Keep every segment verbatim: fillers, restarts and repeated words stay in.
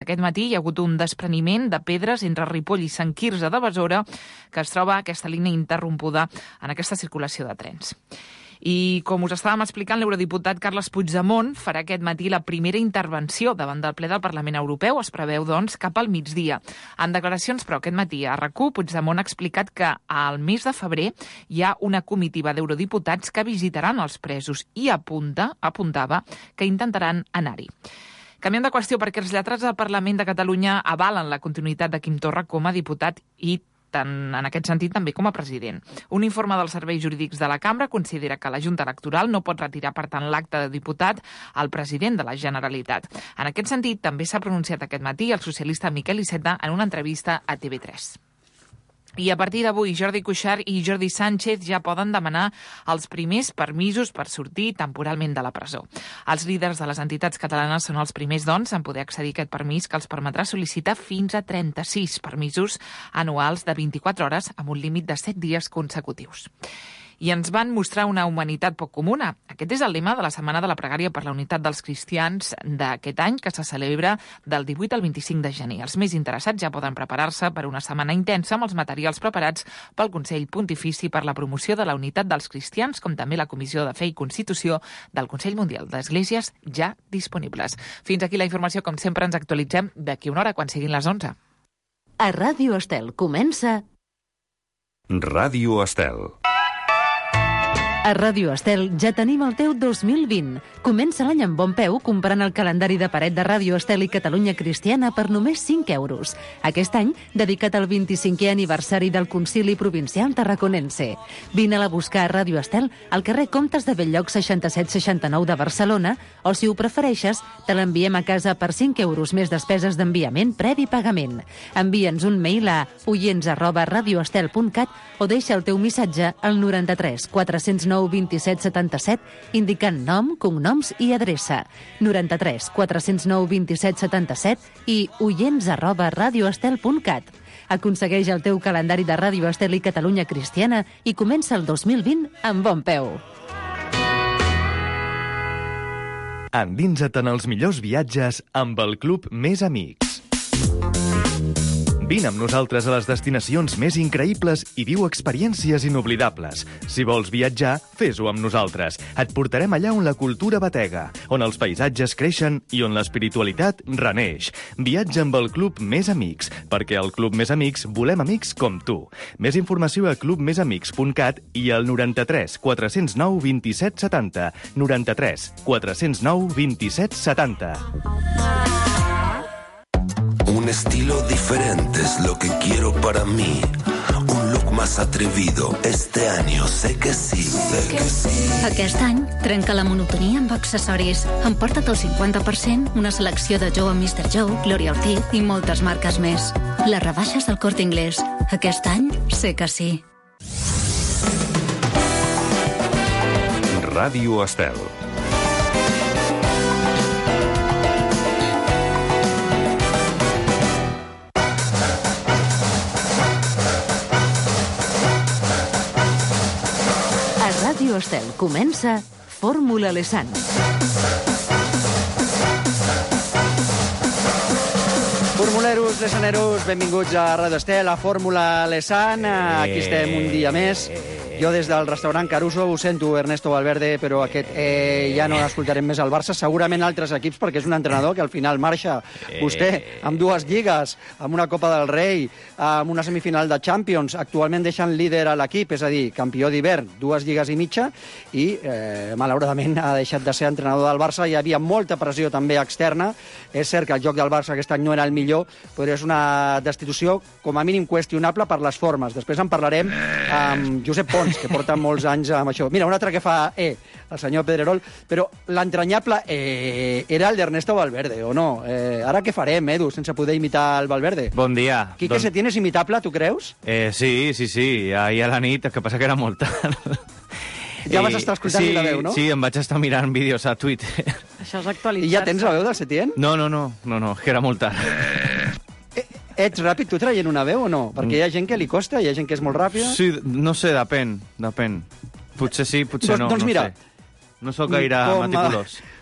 Aquest matí hi ha hagut un despreniment de pedres entre Ripoll i Sant Quirze de Besora, que es troba aquesta línia interrompuda en aquesta circulació de trens. I com us estàvem explicant, l'eurodiputat Carles Puigdemont farà aquest matí la primera intervenció davant del ple del Parlament Europeu. Es preveu, doncs, cap al migdia. En declaracions, però, aquest matí a RAC1, Puigdemont ha explicat que al mes de febrer hi ha una comitiva d'eurodiputats que visitaran els presos i apunta, apuntava que intentaran anar-hi. Canviem de qüestió perquè els lletrats del Parlament de Catalunya avalen la continuïtat de Quim Torra com a diputat i tant en aquest sentit també com a president. Un informe dels serveis jurídics de la Cambra considera que la Junta Electoral no pot retirar, per tant, l'acte de diputat al president de la Generalitat. En aquest sentit, també s'ha pronunciat aquest matí el socialista Miquel Iceta en una entrevista a T V tres. I a partir d'avui, Jordi Cuixart i Jordi Sánchez ja poden demanar els primers permisos per sortir temporalment de la presó. Els líders de les entitats catalanes són els primers, doncs, en poder accedir a aquest permís que els permetrà sol·licitar fins a trenta-sis permisos anuals de vint-i-quatre hores amb un límit de set dies consecutius. I ens van mostrar una humanitat poc comuna. Aquest és el lema de la Setmana de la Pregària per la Unitat dels Cristians d'aquest any, que se celebra del divuit al vint-i-cinc de gener. Els més interessats ja poden preparar-se per una setmana intensa amb els materials preparats pel Consell Pontifici per la Promoció de la Unitat dels Cristians, com també la Comissió de Fe i Constitució del Consell Mundial d'Esglésies, ja disponibles. Fins aquí la informació. Com sempre, ens actualitzem d'aquí una hora, quan siguin les onze. A Ràdio Estel comença... Ràdio Estel. A Ràdio Estel ja tenim el teu dos mil vint. Comença l'any amb bon peu comprant el calendari de paret de Ràdio Estel i Catalunya Cristiana per només cinc euros. Aquest any, dedicat al vint-i-cinquè aniversari del Concili Provincial Tarraconense. Vine-la a buscar a Ràdio Estel al carrer Comtes de Bell-lloc seixanta-set seixanta-nou de Barcelona, o si ho prefereixes, te l'enviem a casa per cinc euros més despeses d'enviament previ pagament. Envia'ns un mail a oients arroba radioestel punt cat o deixa el teu missatge al noranta-tres quatre-cents nou vint-i-set setanta-set, indicant nom, cognoms i adreça. noranta-tres quatre-cents nou vint-i-set setanta-set i oients arroba radioestel punt cat. Aconsegueix el teu calendari de Ràdio Estel i Catalunya Cristiana i comença el dos mil vint amb bon peu. Endinsa't en els millors viatges amb el Club Més Amics. Vine amb nosaltres a les destinacions més increïbles i viu experiències inoblidables. Si vols viatjar, fes-ho amb nosaltres. Et portarem allà on la cultura batega, on els paisatges creixen i on l'espiritualitat reneix. Viatja amb el Club Més Amics, perquè al Club Més Amics volem amics com tu. Més informació a club més amics punt cat i al noranta-tres quatre-cents nou vint-i-set setanta. noranta-tres quatre-cents nou vint-i-set setanta. Un estilo diferente es lo que quiero para mí. Un look más atrevido. Este año sé que sí, sé que sí. Aquest any, trenca la monotonia amb accessoris. Emporta't el cinquanta per cent, una selecció de Joe and mister Joe, Gloria Ortiz i moltes marques més. Les rebaixes del Corte Inglés. Aquest any, sé que sí. Ràdio Estel. Ràdio Estel comença Fórmula Lesan. Formuleros, lesaneros, benvinguts a Ràdio Estel, a Fórmula Lesan. Aquí estem un dia més. Jo des del restaurant Caruso ho sento, Ernesto Valverde, però aquest eh, ja no l'escoltarem més al Barça. Segurament altres equips, perquè és un entrenador que al final marxa. Vostè, amb dues lligues, amb una Copa del Rei, amb una semifinal de Champions, actualment deixant líder a l'equip, és a dir, campió d'hivern, dues lligues i mitja, i eh, malauradament ha deixat de ser entrenador del Barça. Hi havia molta pressió també externa. És cert que el joc del Barça aquest any no era el millor, però és una destitució com a mínim qüestionable per les formes. Després en parlarem amb Josep Pons, que porta molts anys amb això. Mira, un altre que fa E, el senyor Pedrerol, però l'entranyable E era el d'Ernesto Valverde, o no? Eh, ara què farem, Edu, sense poder imitar el Valverde? Bon dia. Quique Don... Setién és imitable, tu creus? Eh, sí, sí, sí, ahir a la nit, el que passa que era molt tard. Ja vas estar escoltant sí, la veu, no? Sí, em vaig estar mirant vídeos a Twitter. Això és actualitzar-se. I ja tens la veu del Setién? No, no, no, no, no, que era molt tard. Eh, ets ràpid, tu traient una veu o no? Perquè hi ha gent que li costa, hi ha gent que és molt ràpida. Sí, no sé, depèn, depèn. Potser sí, potser doncs, no, doncs no mira, sé. No sóc gaire com, meticulós.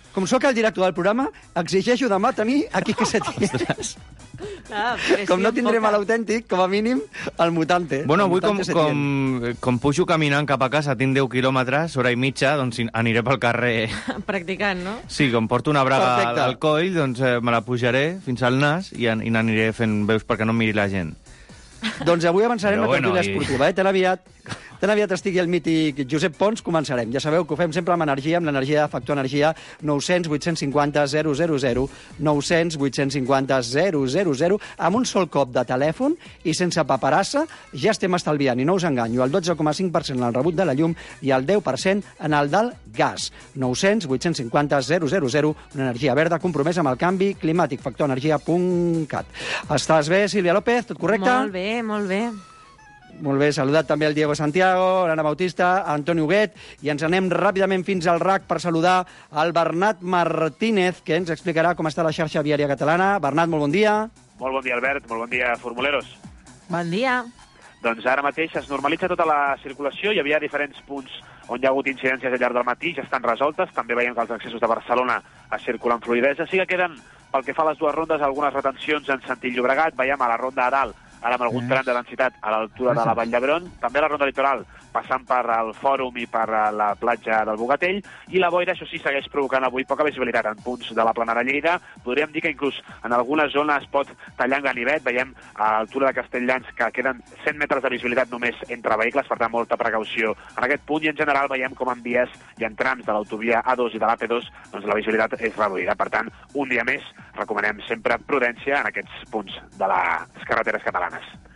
com sóc el director del programa, exigeixo demà tenir aquí que se tienes. Ah, com no tindrem a l'autèntic, com a mínim, el mutante. Bueno, el avui com, mutante com, com pujo caminant cap a casa, tinc deu quilòmetres, hora i mitja, doncs aniré pel carrer. Practicant, no? Sí, com porto una braga al, Perfecte. al coll, doncs eh, me la pujaré fins al nas i, an- i n'aniré fent veus perquè no em miri la gent. Doncs avui avançarem Però la tertúlia bueno, i- esportiva, eh? Tan aviat, tan aviat estigui el mític Josep Pons, començarem. Ja sabeu que ho fem sempre amb energia, amb l'energia de Factor Energia, nou cents vuit cents cinquanta zero zero zero, nou cents vuit cents cinquanta zero zero zero, amb un sol cop de telèfon i sense paperassa, ja estem estalviant, i no us enganyo, el dotze coma cinc per cent en el rebut de la llum i el deu per cent en el del gas. nou cents vuit cents cinquanta zero zero zero, una energia verda compromesa amb el canvi climàtic, factor energia punt cat. Estàs bé, Sílvia López? Tot correcte? Molt bé, molt bé. Molt bé, saludat també el Diego Santiago, l'Anna Bautista, Antoni Huguet, i ens anem ràpidament fins al R A C per saludar el Bernat Martínez, que ens explicarà com està la xarxa viària catalana. Bernat, molt bon dia. Molt bon dia, Albert. Molt bon dia, formuleros. Bon dia. Doncs ara mateix es normalitza tota la circulació. Hi havia diferents punts on hi ha hagut incidències al llarg del matí, ja estan resoltes. També veiem que els accessos de Barcelona es circulen amb fluïdesa. Sí que queden, pel que fa a les dues rondes, algunes retencions en sentit Llobregat. Veiem a la ronda a dalt, ara amb algun tram de densitat a l'altura de la Vall d'Hebron, també a la ronda litoral, passant per el Fòrum i per la platja del Bogatell, i la boira, això sí, segueix provocant avui poca visibilitat en punts de la Planara Lleida. Podríem dir que inclús en algunes zones pot tallar en ganivet. Veiem a l'altura de Castelldans que queden cent metres de visibilitat només entre vehicles, per tant, molta precaució en aquest punt, i en general veiem com en vies i en trams de l'autovia A dos i de l'A P dos doncs la visibilitat és reduïda. Per tant, un dia més, recomanem sempre prudència en aquests punts de les carreteres catalanes.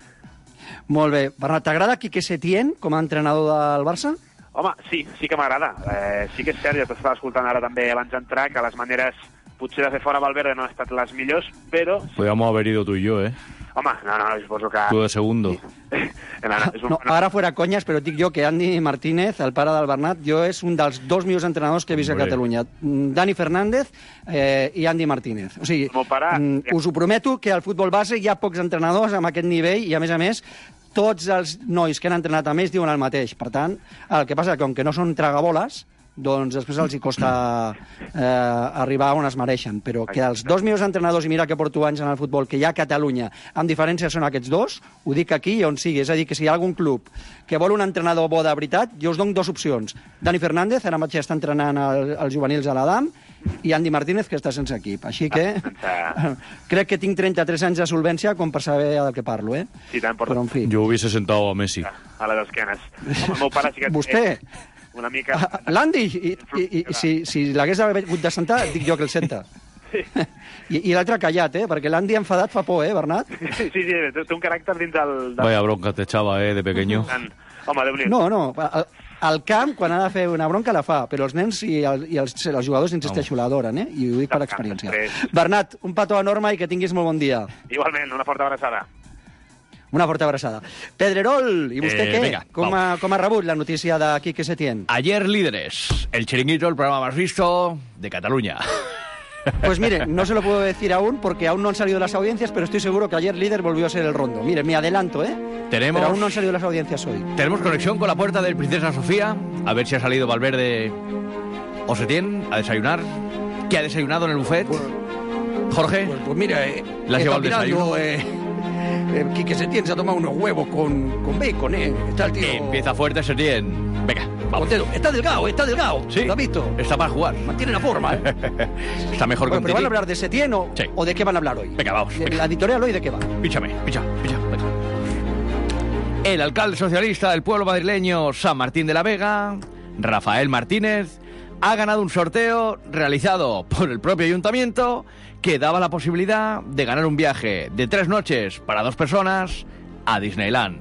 Molt bé. Bernat, t'agrada Quique Setién com a entrenador del Barça? Home, sí, sí que m'agrada. Eh, sí que és cert, ja t'estava escoltant ara també abans d'entrar, que les maneres potser de fer fora Valverde no han estat les millors, però... Podríamos haber ido tú y yo, ¿eh? Home, no, no, suposo que... Tú de segundo. no, no, és un... No, ara fora conyes, però dic jo que Andy Martínez, el pare del Bernat, jo és un dels dos millors entrenadors que he vist a Hombre. Catalunya. Dani Fernández eh, i Andy Martínez. O sigui, El meu pare- mm, us ho prometo que al futbol base hi ha pocs entrenadors amb aquest nivell i, a més a més, tots els nois que han entrenat amb ells diuen el mateix. Per tant, el que passa és que, com que no són tragaboles, doncs després els hi costa eh, arribar on es mereixen. Però que els dos millors entrenadors, i mira que porto anys en el futbol, que hi ha a Catalunya, amb diferència són aquests dos, ho dic aquí i on sigui. És a dir, que si hi ha algun club que vol un entrenador bo de veritat, jo us dono dues opcions. Dani Fernández, ara mateix està entrenant el, els juvenils a l'Adam, i Andy Martínez, que està sense equip. Així que crec que tinc trenta-tres anys de solvència com per saber del que parlo, eh? Sí, tant, porta Però, en fi. Yo hubiese sentado a Messi. a les esquenes. Home, el meu pare sí que... Vostè? és una mica... Ah, L'Andy, i, i, i, i si, si l'hagués hagut de sentar, dic jo que el senta. Sí. I, i l'altre callat, eh? Perquè l'Andy enfadat fa por, eh, Bernat? Sí, sí, té té un caràcter dins del... del... Vaya bronca te echaba, ¿eh? De pequeño. Tant. Home, Déu-n'hi-do. No, no, al, al camp, quan ha de fer una bronca, la fa, però els nens i, el, i els, els jugadors, insisteixo, l'adoren, eh? I ho dic per experiència. Bernat, un petó enorme i que tinguis molt bon dia. Igualment, una forta abraçada. Una forta abraçada. Pedrerol, ¿y usted Eh, qué? venga, ¿Cómo, ha, ¿Cómo ha rebut la noticia de Quique Setién? Ayer líderes, el chiringuito, el programa más visto de Cataluña. Pues mire, no se lo puedo decir aún porque aún no han salido las audiencias, pero estoy seguro que ayer líder volvió a ser el Rondo. Mire, me adelanto, ¿eh? Tenemos- Pero aún no han salido las audiencias hoy. Tenemos conexión con la puerta del Princesa Sofía. A ver si ha salido Valverde o Setién a desayunar. ¿Qué ha desayunado en el buffet? Jorge, Pues, pues mira, eh, ¿le has he llevado el estado desayuno? mirando, eh, eh, Quique Setién se ha tomado unos huevos con, con bacon, ¿eh? Está el tío... Empieza fuerte Setién. Venga, vamos. contento. Está delgado, está delgado. Sí, ¿Lo has visto? está para jugar. Mantiene la forma, ¿eh? Está mejor Bueno, que pero un ¿van a tití. hablar de Setién o, Sí. o de qué van a hablar hoy? Venga, vamos, De venga. La editorial hoy, ¿de qué va? Píchame, picha, picha, venga. El alcalde socialista del pueblo madrileño San Martín de la Vega, Rafael Martínez, ha ganado un sorteo realizado por el propio ayuntamiento que daba la posibilidad de ganar un viaje de tres noches para dos personas a Disneyland.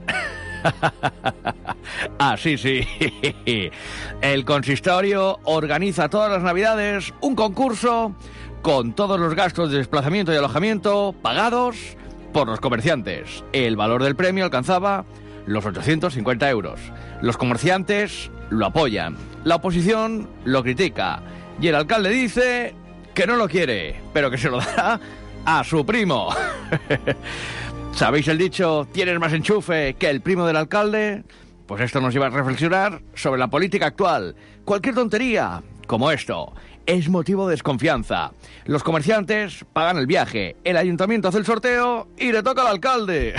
Ah, sí, sí. El consistorio organiza todas las navidades un concurso con todos los gastos de desplazamiento y alojamiento pagados por los comerciantes. El valor del premio alcanzaba los ochocientos cincuenta euros. Los comerciantes lo apoyan, la oposición lo critica y el alcalde dice que no lo quiere, pero que se lo dará a su primo. ¿Sabéis el dicho, tienes más enchufe que el primo del alcalde? Pues esto nos lleva a reflexionar sobre la política actual. Cualquier tontería, como esto. es motivo de desconfianza. Los comerciantes pagan el viaje, el ayuntamiento hace el sorteo y le toca al alcalde.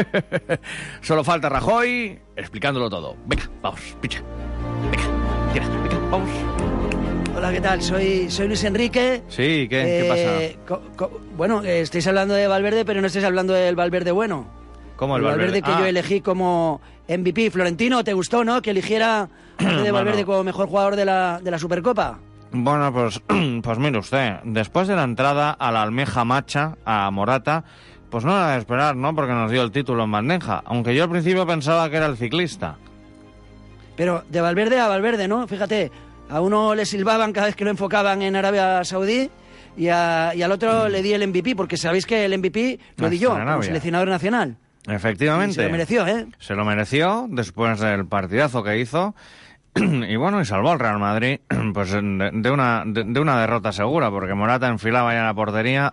Solo falta Rajoy explicándolo todo. Venga, vamos, picha. Venga, tira, venga, vamos. Hola, ¿qué tal? Soy, soy Luis Enrique. Sí, ¿qué, eh, ¿qué pasa? Co, co, bueno, eh, estáis hablando de Valverde, pero no estáis hablando del Valverde bueno. ¿Cómo el, el Valverde? Valverde que ah. yo elegí como M V P. Florentino, ¿te gustó, no? Que eligiera a de Valverde como mejor jugador de la, de la Supercopa. Bueno, pues, pues mire usted, después de la entrada a la almeja macha, a Morata, pues no era de esperar, ¿no? Porque nos dio el título en bandeja, aunque yo al principio pensaba que era el ciclista. Pero de Valverde a Valverde, ¿no? Fíjate, a uno le silbaban cada vez que lo enfocaban en Arabia Saudí y, a, y al otro mm. le di el M V P, porque sabéis que el M V P lo di yo, como seleccionador nacional. Efectivamente. Y se lo mereció, ¿eh? Se lo mereció después del partidazo que hizo. Y bueno, y salvó al Real Madrid pues de, de, una, de, de una derrota segura, porque Morata enfilava ja la porteria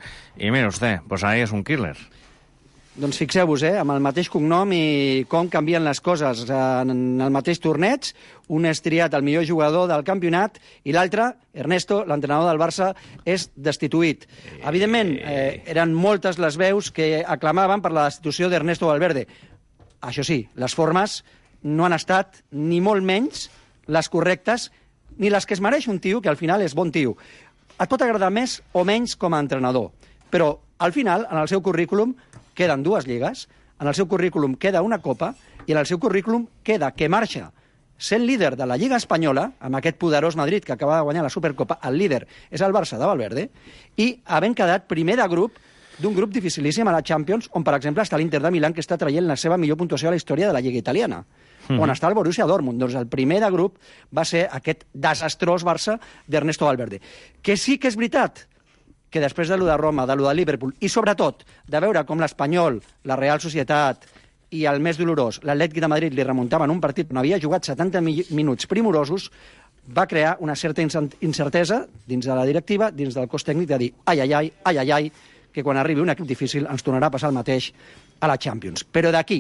i mira usted, pues ahí és un killer. Doncs fixeu-vos, eh, amb el mateix cognom i com canvien les coses. En el mateix torneig, un és triat el millor jugador del campionat i l'altre, Ernesto, l'entrenador del Barça, és destituït. Evidentment, eh, eren moltes les veus que aclamaven per la destitució d'Ernesto Valverde. Això sí, les formes no han estat ni molt menys les correctes ni les que es mereix un tio que al final és bon tio. Et pot agradar més o menys com a entrenador, però al final, en el seu currículum, queden dues lligues, en el seu currículum queda una copa i en el seu currículum queda que marxa sent líder de la Lliga Espanyola, amb aquest poderós Madrid que acaba de guanyar la Supercopa, el líder és el Barça de Valverde, i havent quedat primer de grup d'un grup dificilíssim a la Champions, on, per exemple, està l'Inter de Milán, que està traient la seva millor puntuació a la història de la Lliga Italiana. Mm-hmm. On està el Borussia Dortmund. Doncs el primer de grup va ser aquest desastrós Barça d'Ernesto Valverde. Que sí que és veritat que després de lo de Roma, de lo de Liverpool, i sobretot de veure com l'Espanyol, la Real Societat i el més dolorós, l'Atlètic de Madrid, li remuntaven un partit on havia jugat setanta minuts primorosos, va crear una certa incertesa dins de la directiva, dins del cos tècnic, de dir ai, ai, ai, ai, ai, ai, que quan arribi un equip difícil ens tornarà a passar el mateix a la Champions. Però d'aquí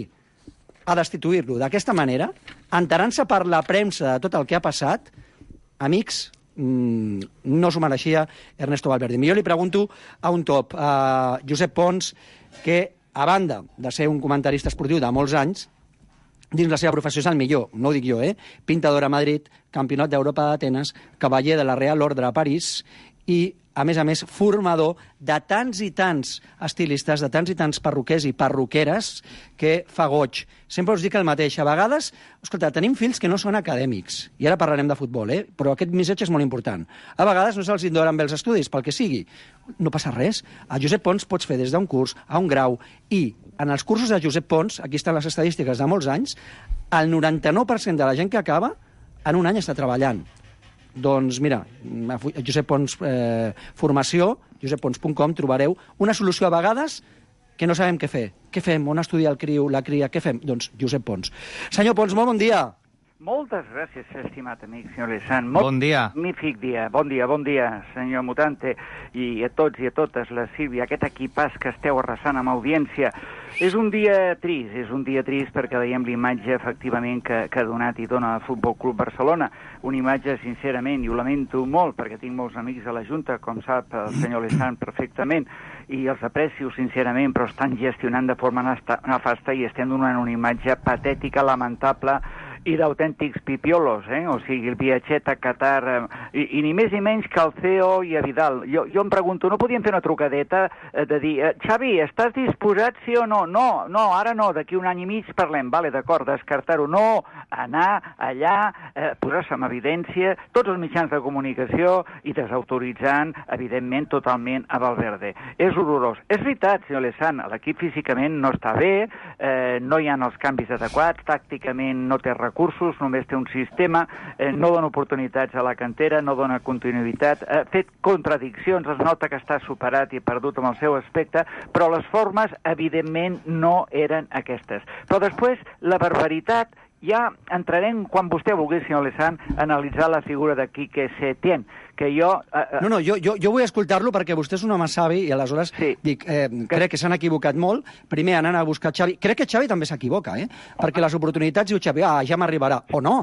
a destituir-lo d'aquesta manera, enterant-se per la premsa de tot el que ha passat, amics, mmm, no s'ho mereixia Ernesto Valverde. Jo li pregunto a un top, a Josep Pons, que a banda de ser un comentarista esportiu de molts anys, dins la seva professió és el millor, no ho dic jo, eh? Pintador a Madrid, campionat d'Europa d'Atenes, cavaller de la Real Ordre a París i, a més a més, formador de tants i tants estilistes, de tants i tants perruquers i perruqueres que fa goig. Sempre us dic el mateix. A vegades, escolta, tenim fills que no són acadèmics, i ara parlarem de futbol, eh? Però aquest missatge és molt important. A vegades no se'ls donen bé els estudis, pel que sigui. No passa res. A Josep Pons pots fer des d'un curs a un grau, i en els cursos de Josep Pons, aquí estan les estadístiques de molts anys, el noranta-nou per cent de la gent que acaba en un any està treballant. Doncs mira, a Josep Pons eh, formació, josep pons punt com, trobareu una solució a vegades que no sabem què fer. Què fem? On estudia el criu, la cria? Què fem? Doncs Josep Pons. Senyor Pons, molt bon dia. Moltes gràcies, estimat amic, senyor Lezán. Molt bon dia. Magnífic dia. Bon dia, bon dia, senyor Mutante, i a tots i a totes, la Sílvia, aquest equipàs que esteu arrasant amb audiència. És un dia trist, és un dia trist perquè veiem l'imatge, efectivament, que, que ha donat i dona el Futbol Club Barcelona. Una imatge, sincerament, i ho lamento molt, perquè tinc molts amics a la Junta, com sap el senyor Lezán perfectament, i els aprecio, sincerament, però estan gestionant de forma nefasta i estem donant una imatge patètica, lamentable, i d'autèntics pipiolos, eh? O sigui, el viatget a Qatar, eh? I, i ni més ni menys que el C E O i a Vidal. Jo, jo em pregunto, no podíem fer una trucadeta eh, de dir, eh, Xavi, estàs disposat, sí o no? No, no, ara no, d'aquí un any i mig parlem, vale, d'acord, descartar-ho. No, anar allà, eh, posar-se en evidència tots els mitjans de comunicació i desautoritzant, evidentment, totalment a Valverde. És horrorós. És veritat, senyor Lezán, l'equip físicament no està bé, eh, no hi ha els canvis adequats, tàcticament no té recursos, recursos, només té un sistema, eh, no dona oportunitats a la cantera, no dona continuïtat, ha eh, fet contradiccions, es nota que està superat i perdut amb el seu aspecte, però les formes, evidentment, no eren aquestes. Però després, la barbaritat, ja entrarem, quan vostè vulgui, senyor Lezán, a analitzar la figura de Quique Setién, que jo... Eh, no, no, jo, jo, jo vull escoltar-lo perquè vostè és un home savi i aleshores sí. dic, eh, crec que s'han equivocat molt. Primer anant a buscar Xavi. Crec que Xavi també s'equivoca, eh? Perquè les oportunitats diu Xavi, ah, ja m'arribarà. O no.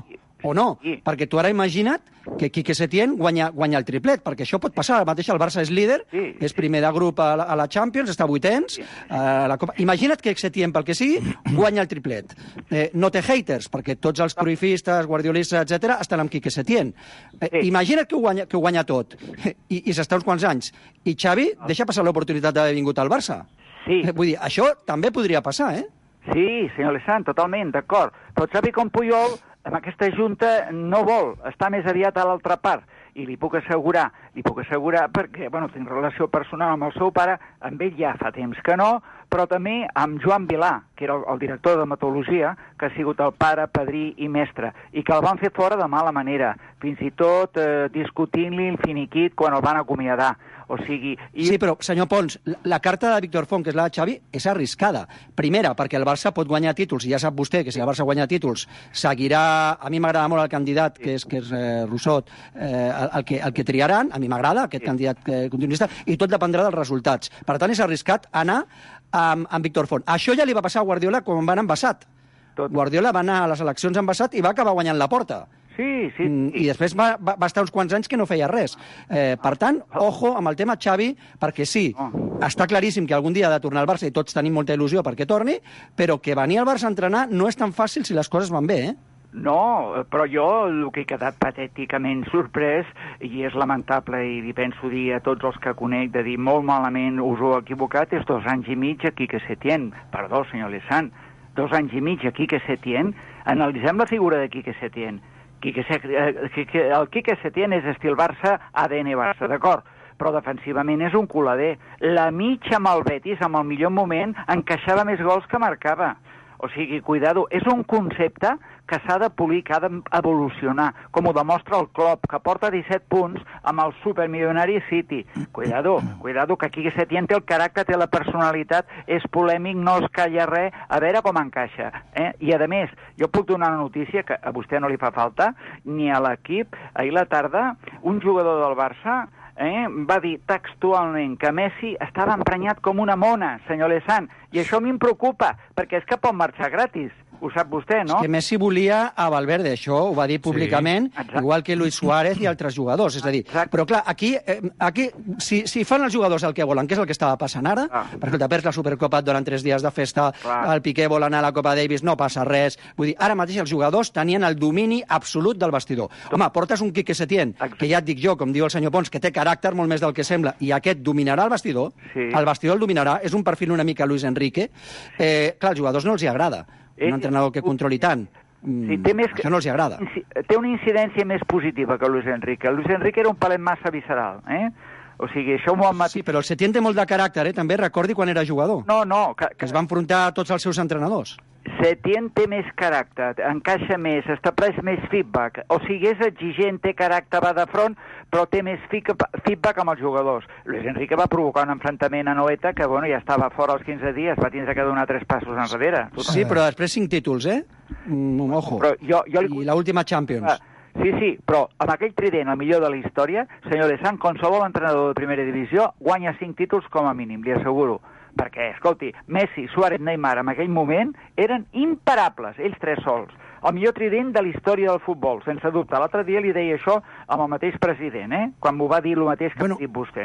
o no, sí. Perquè tu ara imagina't que Quique Setién guanya, guanya el triplet, perquè això pot passar. Ara mateix el Barça és líder, sí. és primer de grup a la, a la Champions, està vuitens, sí. a la Copa. Imagina't que Setién, pel que sigui, guanya el triplet. Eh, no té haters, perquè tots els cruifistes, guardiolistes, etcètera, estan amb Quique Setién. Eh, sí. Imagina't que ho, guanya, que ho guanya tot, i, i s'està uns quants anys. I Xavi deixa passar l'oportunitat d'haver vingut al Barça. Sí. Eh, vull dir, això també podria passar, eh? Sí, senyor Lessant, totalment, d'acord. Però Xavi com Puyol, amb aquesta junta, no vol, està més aviat a l'altra part. I li puc assegurar, li puc assegurar, perquè, bueno, tinc relació personal amb el seu pare, amb ell ja fa temps que no, però també amb Joan Vilà, que era el, el director de metodologia, que ha sigut el pare, padrí i mestre, i que el van fer fora de mala manera, fins i tot eh, discutint-li el finiquit quan el van acomiadar. O sigui... I... Sí, però, senyor Pons, la, la carta de Víctor Font, que és la de Xavi, és arriscada. Primera, perquè el Barça pot guanyar títols, i ja sap vostè que si el Barça guanya títols, seguirà... A mi m'agrada molt el candidat, que és, que és eh, Rousseau, eh, el, el, que, el que triaran, a mi m'agrada, aquest sí. candidat eh, continuista, i tot dependrà dels resultats. Per tant, és arriscat anar amb, amb Víctor Font. Això ja li va passar a Guardiola quan van envasat. Tot. Guardiola va anar a les eleccions envasat i va acabar guanyant la porta. Sí, sí. I després va, va, va estar uns quants anys que no feia res. Eh, per tant, ojo amb el tema Xavi, perquè sí, està claríssim que algun dia ha de tornar al Barça i tots tenim molta il·lusió perquè torni, però que venir al Barça a entrenar no és tan fàcil si les coses van bé, eh? No, però jo el que he quedat patèticament sorprès, i és lamentable, i li penso dir a tots els que conec, de dir molt malament us heu equivocat, és dos anys i mig a Quique Setién. Perdó, senyor Lessant, dos anys i mig a Quique Setién. Analitzem la figura de Quique Setién. Quique, el Quique Setién és estil Barça, A D N Barça, d'acord? Però defensivament és un colader. La mitja amb el Betis, amb el millor moment, encaixava més gols que marcava. O sigui, cuidado, és un concepte que s'ha de polir, que ha d'evolucionar, com ho demostra el Klopp, que porta disset punts amb el supermilionari City. Cuidado, cuidado, que aquí Setién té el caràcter, té la personalitat, és polèmic, no es calla res, a veure com encaixa. Eh? I, a més, jo puc donar una notícia que a vostè no li fa falta, ni a l'equip. Ahir a la tarda, un jugador del Barça Eh, va dir textualment que Messi estava emprenyat com una mona, senyor Lessant, i això a mi em preocupa, perquè és que pot marxar gratis. Ho sap vostè, no? És que Messi volia a Valverde, això ho va dir públicament, sí, igual que Luis Suárez i altres jugadors. És a dir, exacte. Però clar, aquí, eh, aquí si, si fan els jugadors el que volen, que és el que estava passant ara, ah. perquè te perds la Supercopa et donen tres dies de festa, clar. El Piqué vol anar a la Copa Davis, no passa res. Vull dir, ara mateix els jugadors tenien el domini absolut del vestidor. Home, portes un Quique Setién, que ja et dic jo, com diu el senyor Pons, que té caràcter molt més del que sembla, i aquest dominarà el vestidor, sí. El vestidor el dominarà, és un perfil una mica Luis Enrique. Eh, clar, als jugadors no els hi agrada. Un entrenador que controli tant. Sí, té més, això no els agrada. Té una incidència més positiva que Luis Enrique. Luis Enrique era un palet massa visceral, eh? O sigui, això m'ho han matat... Sí, però el Setién té molt de caràcter, eh? També recordi quan era jugador. No, no... Que, que es va enfrontar a tots els seus entrenadors. Setién té més caràcter, encaixa més, estableix més feedback. O sigui, és exigent, té caràcter, va de front, però té més feedback amb els jugadors. Luis Enrique va provocar un enfrontament a Noeta que, bueno, ja estava fora els quinze dies, va tindre que donar tres passos enrere. Sí, però després cinc títols, eh? Mm, ojo. Però jo, jo li... I l'última Champions. Sí, sí, però amb aquell trident, el millor de la història, senyor Lessant, qualsevol entrenador de primera divisió guanya cinc títols com a mínim, li asseguro. Perquè, escolti, Messi, Suárez, Neymar, en aquell moment eren imparables, ells tres sols. El millor trident de la història del futbol, sense dubte. L'altre dia li deia això amb el mateix president, eh? Quan m'ho va dir el mateix que bueno, ha dit vostè.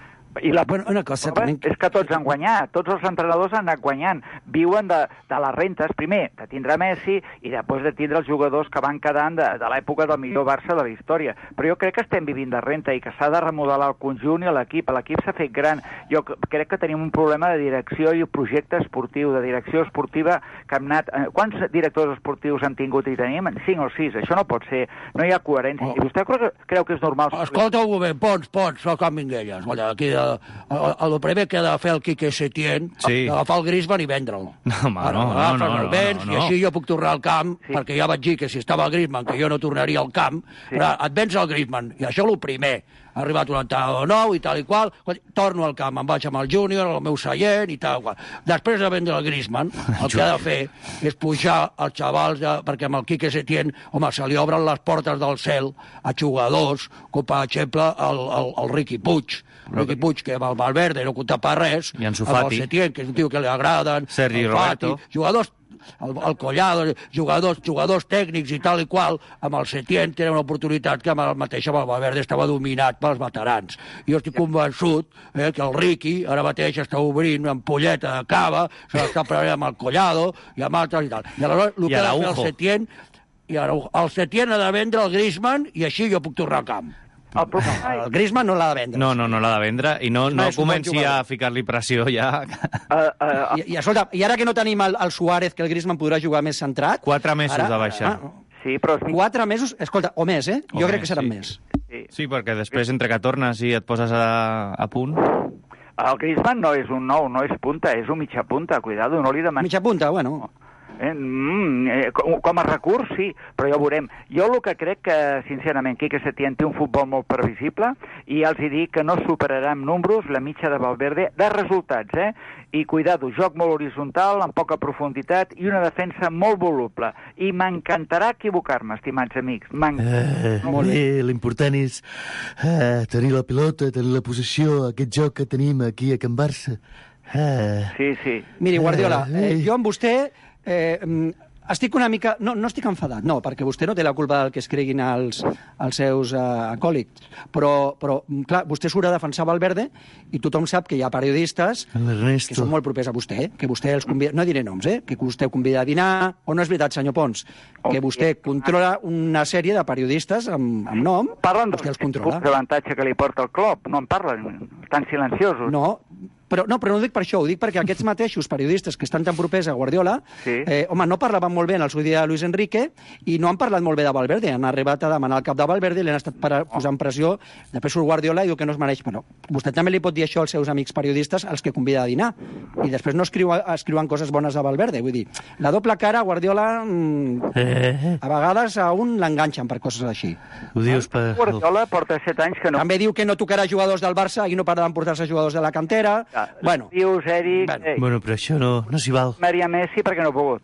I la bueno, una cosa prova també... és que tots han guanyat, tots els entrenadors han anat guanyant, viuen de, de les rentes, primer, de tindre Messi i després de tindre els jugadors que van quedant de, de l'època del millor Barça de la història. Però jo crec que estem vivint de renta i que s'ha de remodelar el conjunt i l'equip. L'equip s'ha fet gran. Jo crec que tenim un problema de direcció i projecte esportiu, de direcció esportiva que hem anat... Quants directors esportius hem tingut i tenim? Cinc o sis. Això no pot ser. No hi ha coherència. Oh. I vostè creu que, creu que és normal... Escolta-ho bé, Pons, Pons, soc en Minguelles. Voilà, aquí de el primer que ha de fer el Quique Setién, sí. Agafar el Griezmann i vendre'l. No, home, no, no, no, no, el vens, no, no. I així jo puc tornar al camp, sí. Perquè ja vaig dir que si estava el Griezmann, que jo no tornaria al camp, sí. Però et vens el Griezmann, i això és el primer. Ha arribat un entrenador nou i tal i qual, torno al camp, em vaig amb el júnior, al meu seient i tal i qual. Després de vendre el Griezmann, el que ha de fer és pujar els xavals, de, perquè amb el Quique Setién, home, se li obren les portes del cel a jugadors, com per exemple el, el, el Riqui Puig, Riqui Puig, que amb el Valverde no compta per res, i en Sufati, el Setién, que és un tio que li agraden, Sergi Roberto, jugadors el, el Collado, jugadors, jugadors tècnics i tal i qual, amb el Setién tenen una oportunitat que amb el mateix amb el Valverde estava dominat pels veterans. Jo estic convençut eh, que el Riqui ara mateix està obrint una ampolleta de cava, se l'està prenent amb el Collado i amb altres i tal. I aleshores el que ha de fer el Setién, i Araujo, el Setién ha de vendre el Griezmann i així jo puc tornar al camp. El, el Griezmann no l'ha de vendre. No, no, no l'ha de vendre i no, no comenci a ficar-li pressió ja. Uh, uh, I, i, escolta, i ara que no tenim el, el Suárez, que el Griezmann podrà jugar més centrat... Quatre mesos ara, de baixar. Ah, sí, però... Quatre mesos, escolta, o més, eh? O jo més, crec que seran sí. més. Sí. sí, perquè després entre que tornes i et poses a, a punt... El Griezmann no és un nou, no és punta, és un mitja punta, cuidado, no li demanis... Mitja punta, bueno... Eh, mm, eh, com, com a recurs, sí, però ja ho veurem. Jo el que crec que, sincerament, Quique Setién té un futbol molt previsible i ja els hi dic que no superarà en números la mitja de Valverde de resultats, eh? I, cuidado, joc molt horitzontal, amb poca profunditat i una defensa molt voluble. I m'encantarà equivocar-me, estimats amics. Eh, molt bé, l'important és eh, tenir la pilota, tenir la possessió, aquest joc que tenim aquí a Can Barça. Eh, sí, sí. Miri, Guardiola, eh, jo amb vostè... Eh, estic una mica... No, no estic enfadat, no, perquè vostè no té la culpa del que es creguin els, els seus uh, acòlits, però, però, clar, vostè surt a defensar Valverde i tothom sap que hi ha periodistes que són molt propers a vostè, eh? Que vostè els convida... No diré noms, eh? Que vostè convida a dinar, o no és veritat, senyor Pons, que vostè controla una sèrie de periodistes amb, amb nom, parlen vostè els controla. Parlen d'avantatge que li porta el club, no en parlen, estan silenciosos. No, Però, no, però no ho dic per això, ho dic perquè aquests mateixos periodistes que estan tan propers a Guardiola, sí. eh, home, no parlaven molt bé en el seu dia de Luis Enrique i no han parlat molt bé de Valverde, han arribat a demanar el cap de Valverde, li han estat posant pressió, després surt Guardiola i diu que no es mereix. Però vostè també li pot dir això als seus amics periodistes, als que convida a dinar, i després no escriu, escriuen coses bones de Valverde. Vull dir, la doble cara, Guardiola, mmm, a vegades a un l'enganxen per coses així. Ho dius per... Guardiola porta set anys que no... També diu que no tocarà jugadors del Barça i no para d'emportar-se jugadors de la cantera. Bueno, dius, Eric... Bueno, eh, bueno, però això no, no s'hi val. Maria Messi perquè no ha pogut.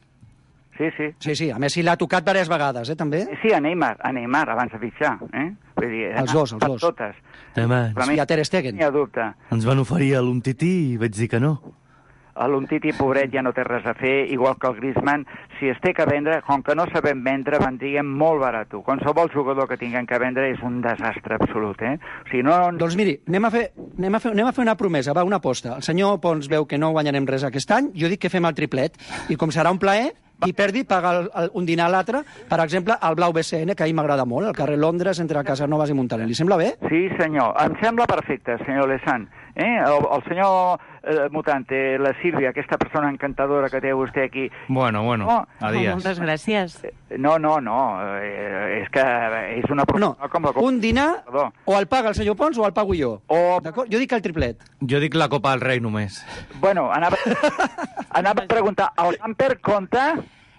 Sí, sí. Sí, sí, a Messi l'ha tocat diverses vegades, eh, també? Sí, a Neymar, a Neymar, abans de fitxar, eh? Vull dir, els dos, els dos. Totes. Demà, sí, a Ter Stegen. N'hi ha dubte. Ens van oferir a l'Umtiti i vaig dir que no. L'Umtiti, pobret, ja no té res a fer, igual que el Griezmann. Si es té que vendre, com que no sabem vendre, vendríem molt barat. Qualsevol jugador que tinguem que vendre és un desastre absolut, eh? O sigui, no... Doncs miri, anem a, fer, anem, a fer, anem a fer una promesa, va, una aposta. El senyor Pons veu que no guanyarem res aquest any, jo dic que fem el triplet, i com serà un plaer, qui perdi paga el, el, un dinar a l'altre, per exemple, al Blau B C N, que a mi m'agrada molt, al carrer Londres, entre Casanovas i Montaner. Li sembla bé? Sí, senyor. Em sembla perfecte, senyor Lesan. Eh? El, el senyor eh, Mutante, la Sílvia, aquesta persona encantadora que té vostè aquí. Bueno, bueno, no, adiós. Moltes gràcies. No, no, no, eh, és que és una persona no, com la... Un dinar, Perdó. O el paga el senyor Pons o el pago jo. O... Jo dic el triplet. Jo dic la Copa del Rei només. Bueno, anava, anava a preguntar, el camper compta?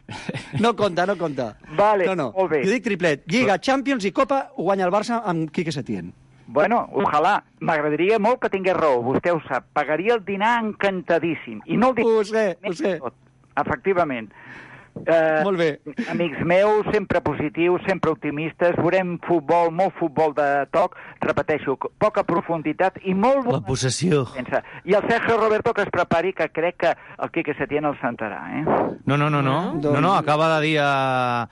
No compta, no compta. Vale, no, no. molt bé. Jo dic triplet. Lliga, Champions i Copa ho guanya el Barça amb Quique Setién. Bueno, ojalà. M'agradaria molt que tingués raó, vostè ho sap. Pagaria el dinar encantadíssim. I no el dic... Ho sé, ho sé. Efectivament. Eh, molt bé. Amics meus, sempre positius, sempre optimistes, veurem futbol, molt futbol de toc, repeteixo, poca profunditat i molt... La possessió. I el Sergio Roberto que es prepari, que crec que el Quique Setién el sentarà, eh? No, no, no, no, no, no, acaba de dir a...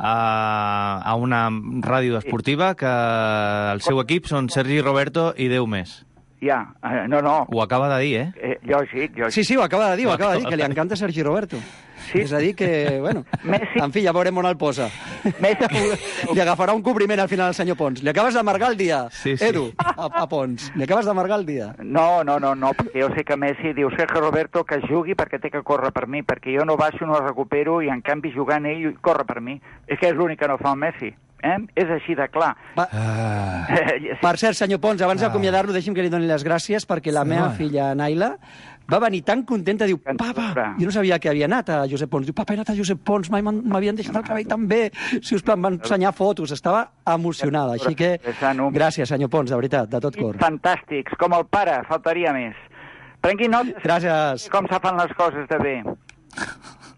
A, a una ràdio esportiva que el seu equip són Sergi Roberto i Déu més. Ja, eh, no, no. Ho acaba de dir, eh? eh lògic, lògic. Sí, sí, ho acaba de dir, ho acaba de dir, que li encanta Sergi Roberto. Sí. És a dir que, bueno, Messi... en fi, ja veurem on el posa. Messi... Li agafarà un cobriment al final al senyor Pons. Li acabes d'amargar el dia, sí, sí. Edu, a, a Pons. Li acabes d'amargar el dia. No, no, no, no, perquè jo sé que Messi diu Sergio Roberto que jugui perquè té que córrer per mi, perquè jo no baixo, no recupero, i en canvi jugant ell corre per mi. És que és l'únic que no fa el Messi. Eh? És així de clar. Va... Ah. Per cert, senyor Pons, abans d'acomiadar-lo, deixi'm que li doni les gràcies, perquè la sí, meva va. filla Naila va venir tan contenta, diu, papa, jo no sabia que havia anat a Josep Pons, diu, papa, he anat a Josep Pons, mai m'havien deixat el cabell tan bé, si us plau, em van ensenyar fotos, estava emocionada, així que gràcies, senyor Pons, de veritat, de tot cor. Fantàstics, com el pare, faltaria més. Prenguin notes. Gràcies. Com se fan les coses de bé.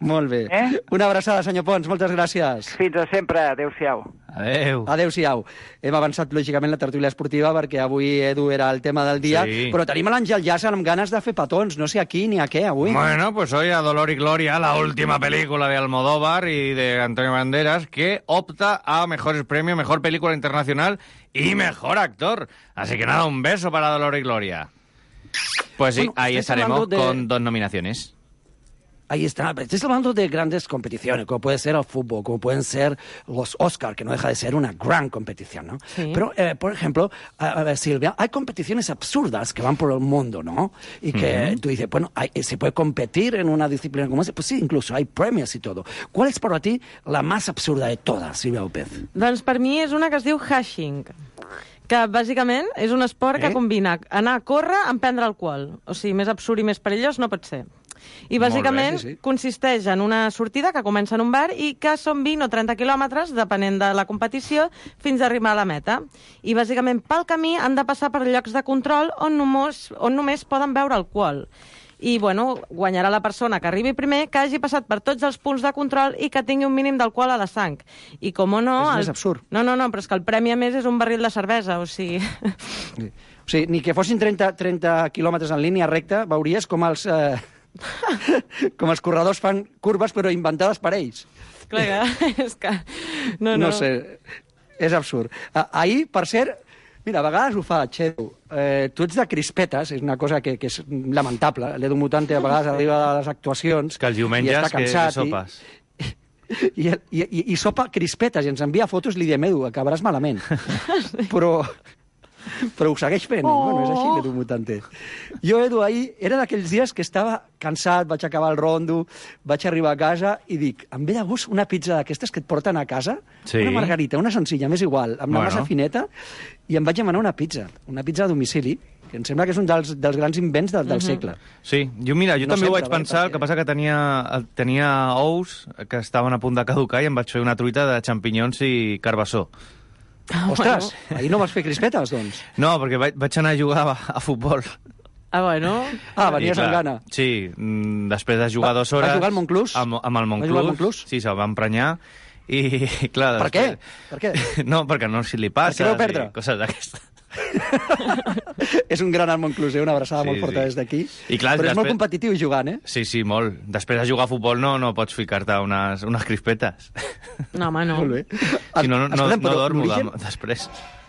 Molt bé. Eh? Una abraçada, senyor Pons, moltes gràcies. Fins a sempre, adéu-siau. Adéu. Adéu-siau. Hem avançat, lògicament, la tertúlia esportiva perquè avui, Edu, era el tema del dia, Sí. però tenim a l'Àngel Llàcer amb ganes de fer petons, no sé a qui ni a què, avui. Bueno, pues hoy a Dolor y Gloria, la última película de Almodóvar y de Antonio Banderas, que opta a mejores premios, mejor película internacional y mejor actor. Así que nada, un beso para Dolor y Gloria. Pues sí, Bueno, ahí estáis estaremos hablando de- con dos nominaciones. Ahí está. Estáis hablando de grandes competiciones, como puede ser el fútbol, como pueden ser los Oscar, que no deja de ser una gran competición, ¿no? Sí. Pero, eh, por ejemplo, a, a ver, Silvia, hay competiciones absurdas que van por el mundo, ¿no? Y que Ujú. tú dices, bueno, hay- se puede competir en una disciplina como esa. Pues sí, incluso hay premios y todo. ¿Cuál es para ti la más absurda de todas, Silvia López? Doncs per mi és una que es diu hashing, que bàsicament és un esport que Eh? combina anar a córrer amb prendre alcohol. O sigui, més absurd i més perillós no pot ser. I Molt bé, bàsicament sí, sí. consisteix en una sortida que comença en un bar i que són vint o trenta quilòmetres, depenent de la competició, fins a arribar a la meta. I bàsicament pel camí han de passar per llocs de control on només, on només poden beure alcohol. I, bueno, guanyarà la persona que arribi primer, que hagi passat per tots els punts de control i que tingui un mínim d'alcohol a la sang. I, com no... És el... més absurd. No, no, no, però és que el premi, a més, és un barril de cervesa, o sigui... O sigui, ni que fossin trenta, trenta quilòmetres en línia recta, veuries com els, eh, com els corredors fan curves, però inventades per ells. Clar, que és que... No, no. No sé, és absurd. Ah, ahir, per cert, mira, a vegades ho fa, Xedo. Eh, tu ets de crispetes, és una cosa que, que és lamentable. L'Edu Mutante a vegades arriba a les actuacions Que els i diumenges està que, que cansat. sopes. I, i, i, i sopa crispetes i ens envia fotos, li diem, Edu, acabaràs malament. Però, però ho segueix fent. Oh. Bueno, és així, l'Edu Mutante. Jo, Edu, ahir era d'aquells dies que estava cansat, vaig acabar el rondo, vaig arribar a casa i dic, em ve de gust una pizza d'aquestes que et porten a casa, Sí. una margarita, una senzilla, m'és igual, amb la Bueno. massa fineta, i em vaig demanar una pizza, una pizza a domicili, que em sembla que és un dels, dels grans invents de, del Mhm. segle. Sí, jo, mira, jo No també ho sempre, vaig eh, pensar, el que passa que tenia, tenia ous que estaven a punt de caducar i em vaig fer una truita de xampinyons i carbassó. Ostres, ahir no vas fer crispetes, doncs? No, perquè vaig, vaig anar a jugar a, a futbol. Ah, bueno... Ah, venies I, clar, amb gana. Sí, mm, després de jugar Va- dues hores... vas jugar al Montclús? Amb, amb el Vas Montclús. jugar al Montclús? Sí, se'l va emprenyar. I, clar, Per què? després- Per què? No, perquè no si li passa. Perquè vau perdre? I coses d'aquestes. És un gran Armand Clusé, una abraçada Sí, molt forta sí. des d'aquí. I clar, Però és molt després- competitiu jugant, eh? Sí, sí, molt. Després de jugar a futbol no, no pots ficar-te unes, unes crispetes. No, home, no. Molt bé. Si no, no, no, Escolta'm, no però dormo l'origen- de, després.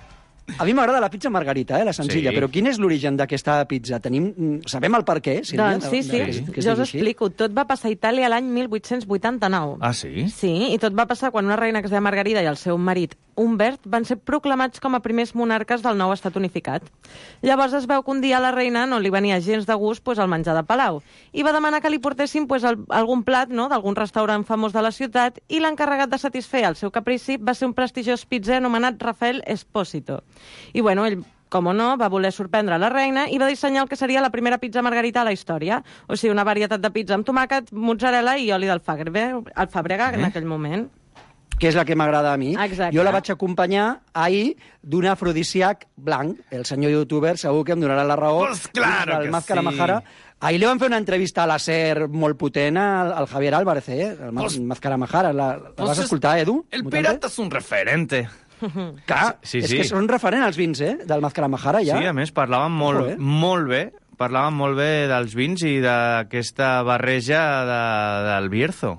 A mi m'agrada la pizza margarita, eh, la senzilla, Sí. però quin és l'origen d'aquesta pizza? Tenim... mm, Sabem el per què, Sílvia? Doncs sí, de- sí, de- que es- que es jo us digui així? explico. Tot va passar a Itàlia l'any mil vuit-cents vuitanta-nou. Ah, sí? Sí, i tot va passar quan una reina que es deia Margarida i el seu marit Humbert van ser proclamats com a primers monarques del nou estat unificat. Llavors es veu que un dia a la reina no li venia gens de gust pues, el menjar de palau i va demanar que li portessin pues, el, algun plat no, d'algun restaurant famós de la ciutat i l'encarregat de satisfer el seu caprici va ser un prestigiós pizzer anomenat Rafael Espósito. I bueno, ell com o no, va voler sorprendre la reina i va dissenyar el que seria la primera pizza margarita a la història. O sigui, una varietat de pizza amb tomàquet, mozzarella i oli d'alfàbrega alfàbrega Eh? en aquell moment. Que és la que m'agrada a mi. Exacte. Jo la vaig acompanyar ahir d'un afrodisíac blanc. El senyor youtuber segur que em donarà la raó. Pues claro del que Maz Caramajara. sí. Ahir li van fer una entrevista a la SER molt potent al, al Javier Álvarez, eh? El Maz, Pues- Maz Caramajara. La, la Pues vas es- escoltar, Edu? El Mutante? pirata és un referente. Clar, Sí, és sí. que són referent als vins, eh? Del Maz Caramajara, ja. Sí, a més, parlaven molt, Molt bé. molt bé. Parlaven molt bé dels vins i d'aquesta barreja de, del Bierzo.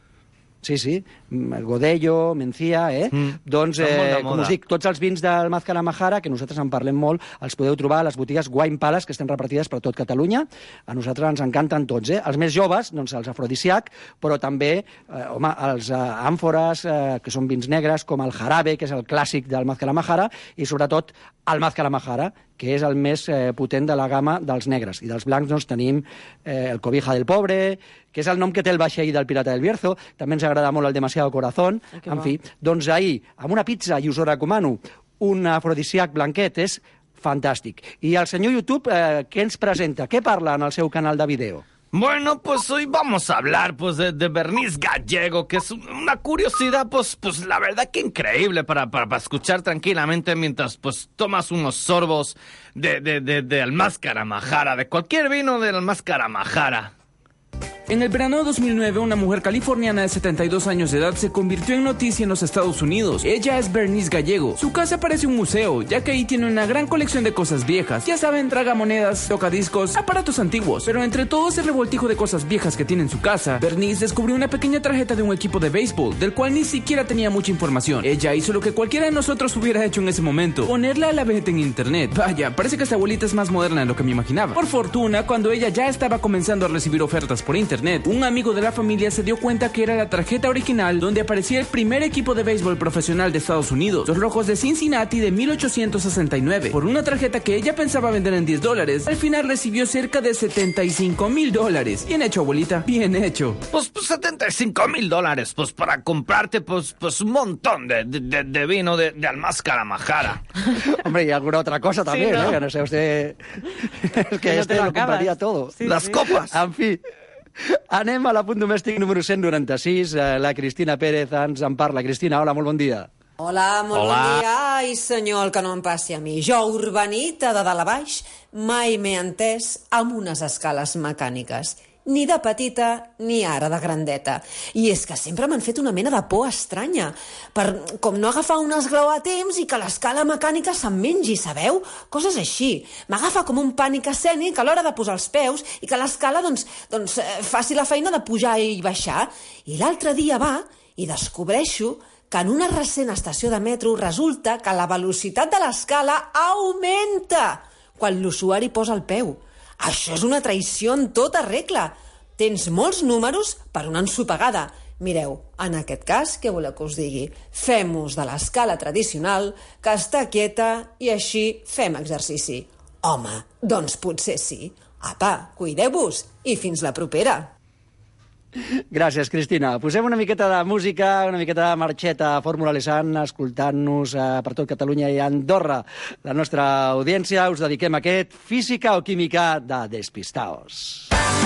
Sí, sí, el Godello, Mencía, eh? Mm. Doncs, Estan molt de eh, com moda. us dic, tots els vins del Maz Caramajara, que nosaltres en parlem molt, els podeu trobar a les botigues Wine Palace, que estan repartides per tot Catalunya. A nosaltres ens encanten tots, eh? Els més joves, doncs els afrodisíac, però també, eh, home, els eh, àmfores, eh, que són vins negres, com el Jarabe, que és el clàssic del Maz Caramajara, i sobretot el Maz Caramajara, que és el més eh, potent de la gamma dels negres. I dels blancs doncs, tenim eh, el Cobija del Pobre, que és el nom que té el vaixell del Pirata del Bierzo. També ens agrada molt el Demasiado Corazón. Ai, que En bo. fi, doncs ahir, amb una pizza, i us ho recomano, un afrodisíac blanquet, és fantàstic. I el senyor YouTube, eh, què ens presenta? Què parla en el seu canal de vídeo? Bueno, pues hoy vamos a hablar pues de, de Bernice Gallego, que es un- una curiosidad, pues, pues la verdad que increíble para, para, para escuchar tranquilamente mientras pues tomas unos sorbos de, de, de, de Almaz Caramajara, de cualquier vino del Almaz Caramajara. En el verano de dos mil nueve, una mujer californiana de setenta y dos años de edad se convirtió en noticia en los Estados Unidos. Ella es Bernice Gallego. Su casa parece un museo, ya que ahí tiene una gran colección de cosas viejas. Ya saben, tragamonedas, tocadiscos, aparatos antiguos. Pero entre todo ese revoltijo de cosas viejas que tiene en su casa, Bernice descubrió una pequeña tarjeta de un equipo de béisbol, del cual ni siquiera tenía mucha información. Ella hizo lo que cualquiera de nosotros hubiera hecho en ese momento: ponerla a la venta en internet. Vaya, parece que esta abuelita es más moderna de lo que me imaginaba. Por fortuna, cuando ella ya estaba comenzando a recibir ofertas por internet, un amigo de la familia se dio cuenta que era la tarjeta original donde aparecía el primer equipo de béisbol profesional de Estados Unidos, los Rojos de Cincinnati de mil ochocientos sesenta y nueve. Por una tarjeta que ella pensaba vender en diez dólares, al final recibió cerca de setenta y cinco mil dólares. Bien hecho, abuelita, bien hecho. Pues, pues setenta y cinco mil dólares, pues para comprarte pues, pues un montón de, de, de vino de, de Almáscara Majara. Hombre, y alguna otra cosa también, sí, ¿no? ¿eh? No sé, usted... Es que, que este no lo compraría todo. Sí, Las sí. copas. En fi... Anem a l'apunt domèstic número cent noranta-sis. La Cristina Pérez ens en parla. Cristina, hola, molt bon dia. Hola, molt Hola. bon dia. Ai, senyor, el que no em passi a mi. Jo, urbanita de dalt a baix, mai m'he entès amb unes escales mecàniques. Ni de petita, ni ara de grandeta. I és que sempre m'han fet una mena de por estranya, per com no agafar un esglaó a temps i que l'escala mecànica se'n mengi, sabeu? Coses així. M'agafa com un pànic escènic a l'hora de posar els peus i que l'escala doncs, doncs, faci la feina de pujar i baixar. I l'altre dia va i descobreixo que en una recent estació de metro resulta que la velocitat de l'escala augmenta quan l'usuari posa el peu. Això és una traïció en tota regla. Tens molts números per una ensopegada. Mireu, en aquest cas, què voleu que us digui? Fem ús de l'escala tradicional, que està quieta, i així fem exercici. Home, doncs potser sí. Apa, cuideu-vos i fins la propera. Gràcies, Cristina. Posem una miqueta de música, una miqueta de marxeta a Fórmula Lesan, escoltant-nos eh, per tot Catalunya i Andorra. La nostra audiència us dediquem a aquest Física o Química de Despistaos.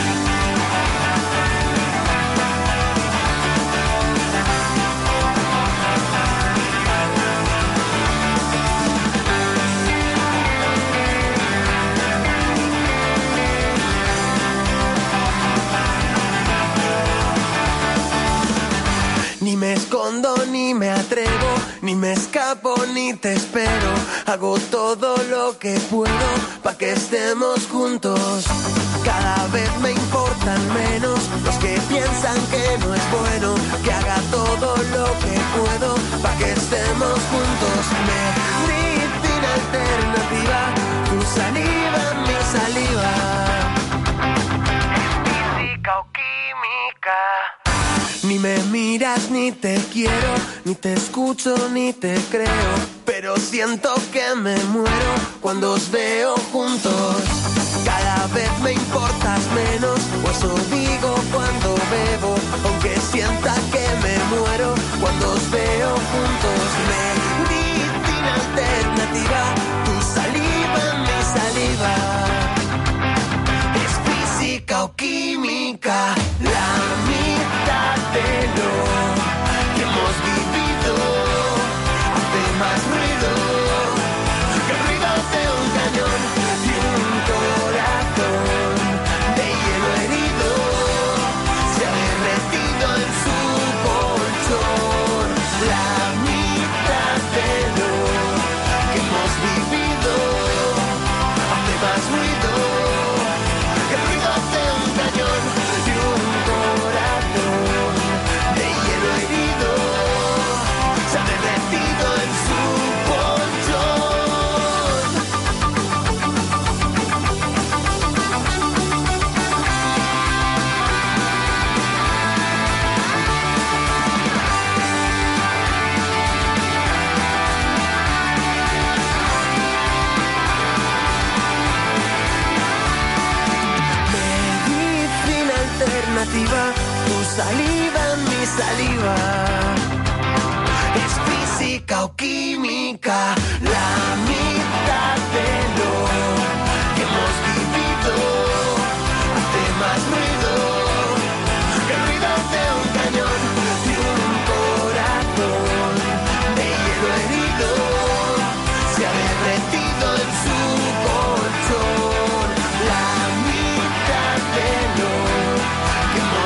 Ni me escondo, ni me atrevo, ni me escapo, ni te espero. Hago todo lo que puedo pa' que estemos juntos. Cada vez me importan menos los que piensan que no es bueno. Que haga todo lo que puedo pa' que estemos juntos. Medicina alternativa, tu saliva, mi saliva. Física o química. Ni me miras, ni te quiero, ni te escucho, ni te creo. Pero siento que me muero cuando os veo juntos. Cada vez me importas menos, o eso digo cuando bebo. Aunque sienta que me muero cuando os veo juntos. Medicina alternativa, tu saliva, mi saliva. Es física o química, la mitad de lo que hemos vivido hace más ruido que el ruido de un cañón y un corazón de hielo herido se ha derretido en su colchón. La mitad de lo que hemos vivido hace más ruido que el ruido de un cañón y un corazón de hielo herido se ha derretido en su medicina alternativa, tu saliva, mi saliva. Es física o química, la mitad de lo que hemos vivido hace más ruido que el ruido de un cañón y un corazón de hielo herido se ha derretido en su colchón. La mitad de lo que hemos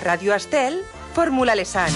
Radio Estel, Fórmula Lesan.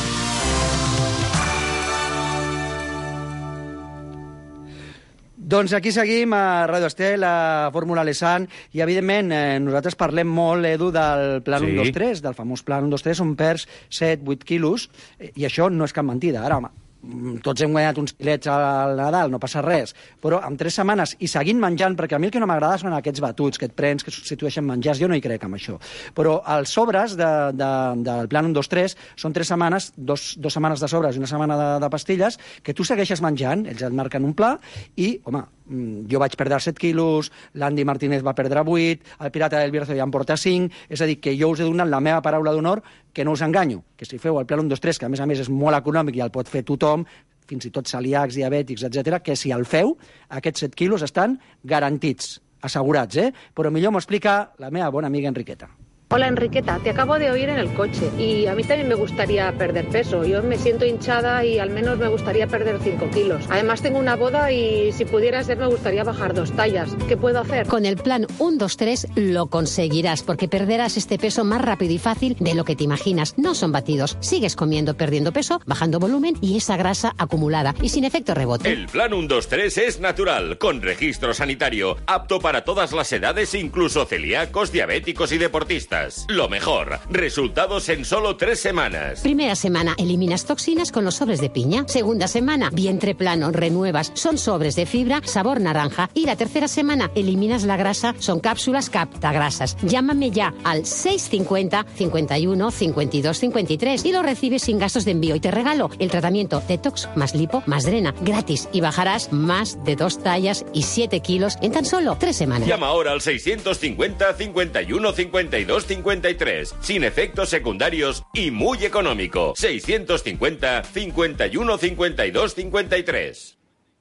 Doncs aquí seguim a Radio Estel, a Fórmula Lesan, i evidentment eh, nosaltres parlem molt, Edu, del Plan Sí. un dos tres, del famós Plan un dos tres, on perds set vuit quilos, eh, i això no és cap mentida. Ara, home, mm, tots hem guanyat uns quilets al Nadal, no passa res, però en tres setmanes, i seguint menjant, perquè a mi el que no m'agrada són aquests batuts que et prens, que substitueixen menjars, jo no hi crec en això. Però els sobres de, de, del Plan un dos tres són tres setmanes, dos, dos setmanes de sobres i una setmana de, de pastilles, que tu segueixes menjant, ells et marquen un pla, i, home, mm, jo vaig perdre set quilos, l'Andy Martínez va perdre vuit, el Pirata del Bierzo ja en porta cinc, és a dir, que jo us he donat la meva paraula d'honor, que no us enganyo, que si feu el Plan un dos tres, que a més a més és molt econòmic i el pot fer tothom, fins i tot celíacs, diabètics, etcètera, que si el feu, aquests set quilos estan garantits, assegurats, eh? Però millor m'ho explica la meva bona amiga Enriqueta. Hola Enriqueta, te acabo de oír en el coche y a mí también me gustaría perder peso. Yo me siento hinchada y al menos me gustaría perder cinco kilos. Además tengo una boda y si pudiera ser me gustaría bajar dos tallas. ¿Qué puedo hacer? Con el plan uno dos tres lo conseguirás porque perderás este peso más rápido y fácil de lo que te imaginas. No son batidos. Sigues comiendo, perdiendo peso, bajando volumen y esa grasa acumulada y sin efecto rebote. El plan uno dos tres es natural, con registro sanitario, apto para todas las edades, incluso celíacos, diabéticos y deportistas. Lo mejor, resultados en solo tres semanas. Primera semana, eliminas toxinas con los sobres de piña. Segunda semana, vientre plano, renuevas. Son sobres de fibra, sabor naranja. Y la tercera semana, eliminas la grasa. Son cápsulas captagrasas. Llámame ya al seis cincuenta, cincuenta y uno, cincuenta y dos, cincuenta y tres y lo recibes sin gastos de envío. Y te regalo el tratamiento Detox más Lipo más Drena gratis. Y bajarás más de dos tallas y siete kilos en tan solo tres semanas. Llama ahora al seiscientos cincuenta, cincuenta y uno, cincuenta y dos, cincuenta y tres, sin efectos secundarios y muy económico. seiscientos cincuenta, cincuenta y uno, cincuenta y dos, cincuenta y tres.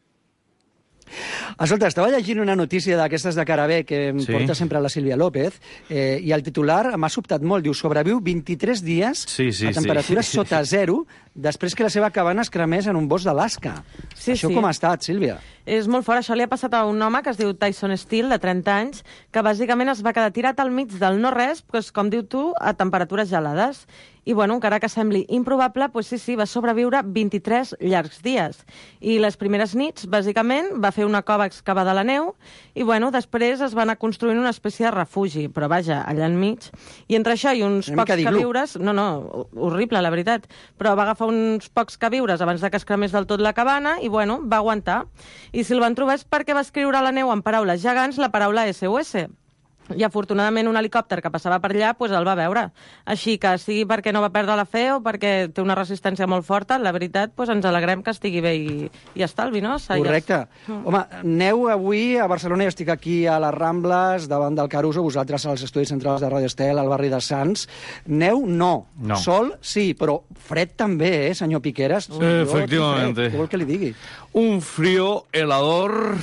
Escolta, estava llegint una notícia d'aquestes de cara bé que em Sí. porta sempre la Sílvia López, eh, i el titular m'ha sobtat molt. Diu, sobreviu vint-i-tres dies Sí, sí, a temperatures sí. sota zero després que la seva cabana es cremés en un bosc d'Alaska. Sí, Això sí. com ha estat, Sílvia? És molt fort. Això li ha passat a un home que es diu Tyson Steele, de trenta anys, que bàsicament es va quedar tirat al mig del no-res, doncs, com diu tu, a temperatures gelades. I, bueno, encara que sembli improbable, doncs sí, sí, va sobreviure vint-i-tres llargs dies. I les primeres nits, bàsicament, va fer una cova excavada a la neu i, bueno, després es va anar construint una espècie de refugi, però vaja, allà enmig. I entre això i uns Una mica pocs d'iglú. queviures... No, no, horrible, la veritat. Però va agafar uns pocs queviures abans de que es cremés del tot la cabana i, bueno, va aguantar. I si el van trobar és perquè va escriure a la neu en paraules gegants la paraula S O S. I afortunadament un helicòpter que passava per allà pues, el va veure. Així que sigui perquè no va perdre la fe o perquè té una resistència molt forta, la veritat pues, ens alegrem que estigui bé i, i estalvi, no? S'ha- Correcte. Mm. Home, neu avui a Barcelona, jo estic aquí a les Rambles, davant del Caruso, vosaltres als estudis centrals de Radio Estel, al barri de Sants. Neu, no. No. Sol, sí, però fred també, eh, senyor Piqueras? Jo tinc Efectivamente. fred. Què vol que li digui? Un frío helador,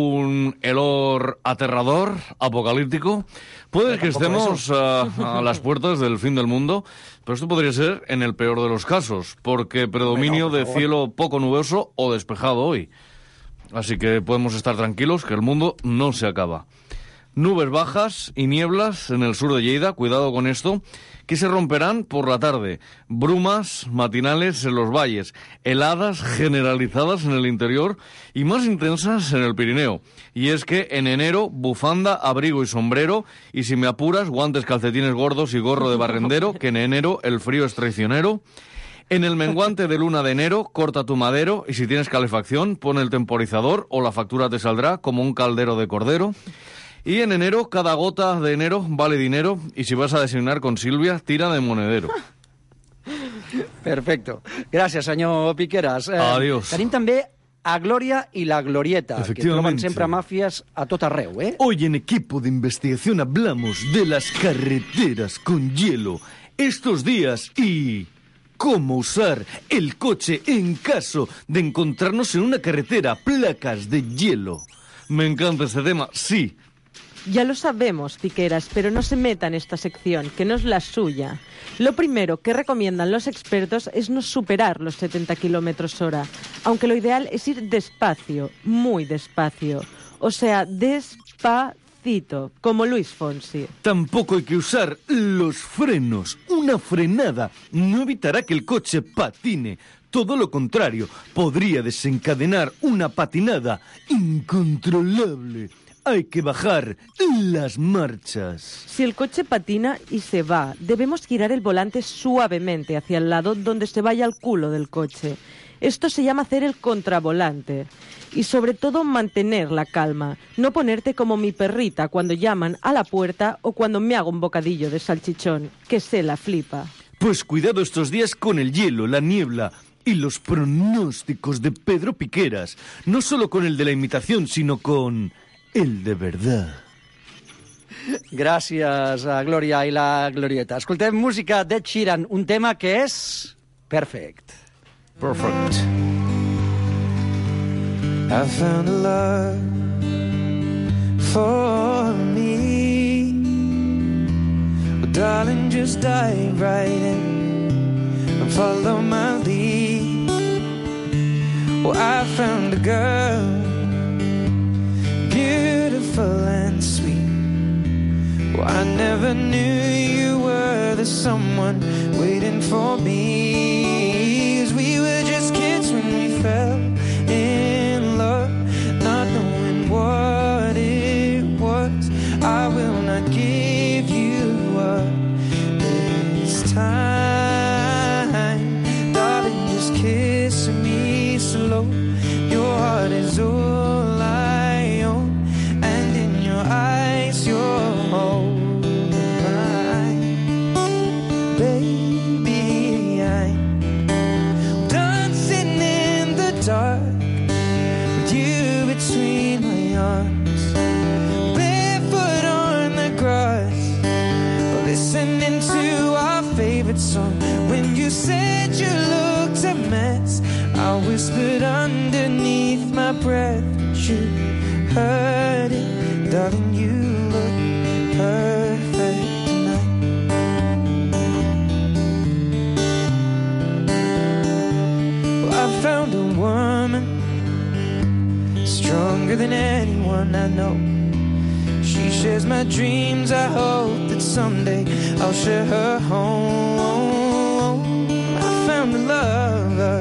un helor aterrador, apocalíptico. Puede que tampoco estemos a, a las puertas del fin del mundo, pero esto podría ser en el peor de los casos, porque predominio Bueno, por de favor. cielo poco nuboso o despejado hoy. Así que podemos estar tranquilos que el mundo no se acaba. Nubes bajas y nieblas en el sur de Lleida, cuidado con esto, que se romperán por la tarde. Brumas matinales en los valles, heladas generalizadas en el interior y más intensas en el Pirineo. Y es que en enero, bufanda, abrigo y sombrero, y si me apuras, guantes, calcetines gordos y gorro de barrendero, que en enero el frío es traicionero. En el menguante de luna de enero, corta tu madero y si tienes calefacción, pon el temporizador o la factura te saldrá como un caldero de cordero. Y en enero, cada gota de enero vale dinero y si vas a designar con Silvia, tira de monedero. Perfecto. Gràcies, senyor Piqueras. Eh, Adiós. Tenim també a Glòria i la Glorieta, que troben Efectivamente. sempre màfies a tot arreu, eh? Hoy en Equipo de Investigación hablamos de las carreteras con hielo estos días y cómo usar el coche en caso de encontrarnos en una carretera placas de hielo. Me encanta este tema, sí. Ya lo sabemos, Piqueras, pero no se meta en esta sección, que no es la suya. Lo primero que recomiendan los expertos es no superar los setenta kilómetros hora, aunque lo ideal es ir despacio, muy despacio. O sea, despacio. despacito, como Luis Fonsi. Tampoco hay que usar los frenos. Una frenada no evitará que el coche patine. Todo lo contrario, podría desencadenar una patinada incontrolable. Hay que bajar las marchas. Si el coche patina y se va, debemos girar el volante suavemente hacia el lado donde se vaya el culo del coche. Esto se llama hacer el contravolante. Y sobre todo mantener la calma. No ponerte como mi perrita cuando llaman a la puerta o cuando me hago un bocadillo de salchichón, que se la flipa. Pues cuidado estos días con el hielo, la niebla y los pronósticos de Pedro Piqueras. No solo con el de la imitación, sino con el de verdad. Gràcies a Glòria i la Glorieta. Escoltem música d'Ed Sheeran, un tema que és perfect. Perfect. I found a love for me. Well, darling, just dive right in and follow my lead. Well, I found a girl, beautiful and sweet. Well, I never knew you were the someone waiting for me. 'Cause we were just kids when we fell in love, not knowing what it was. I will not give you up this time. Darling, just kiss me slow. Your heart is all I own, and in your eyes you're holding mine. Baby, I'm dancing in the dark with you between my arms, barefoot on the grass, listening to our favorite song. When you said you looked a mess, I whispered underneath my breath, but you heard it. Darling, you look perfect tonight. Well, I found a woman stronger than anyone I know. She shares my dreams. I hope that someday I'll share her home. I found a lover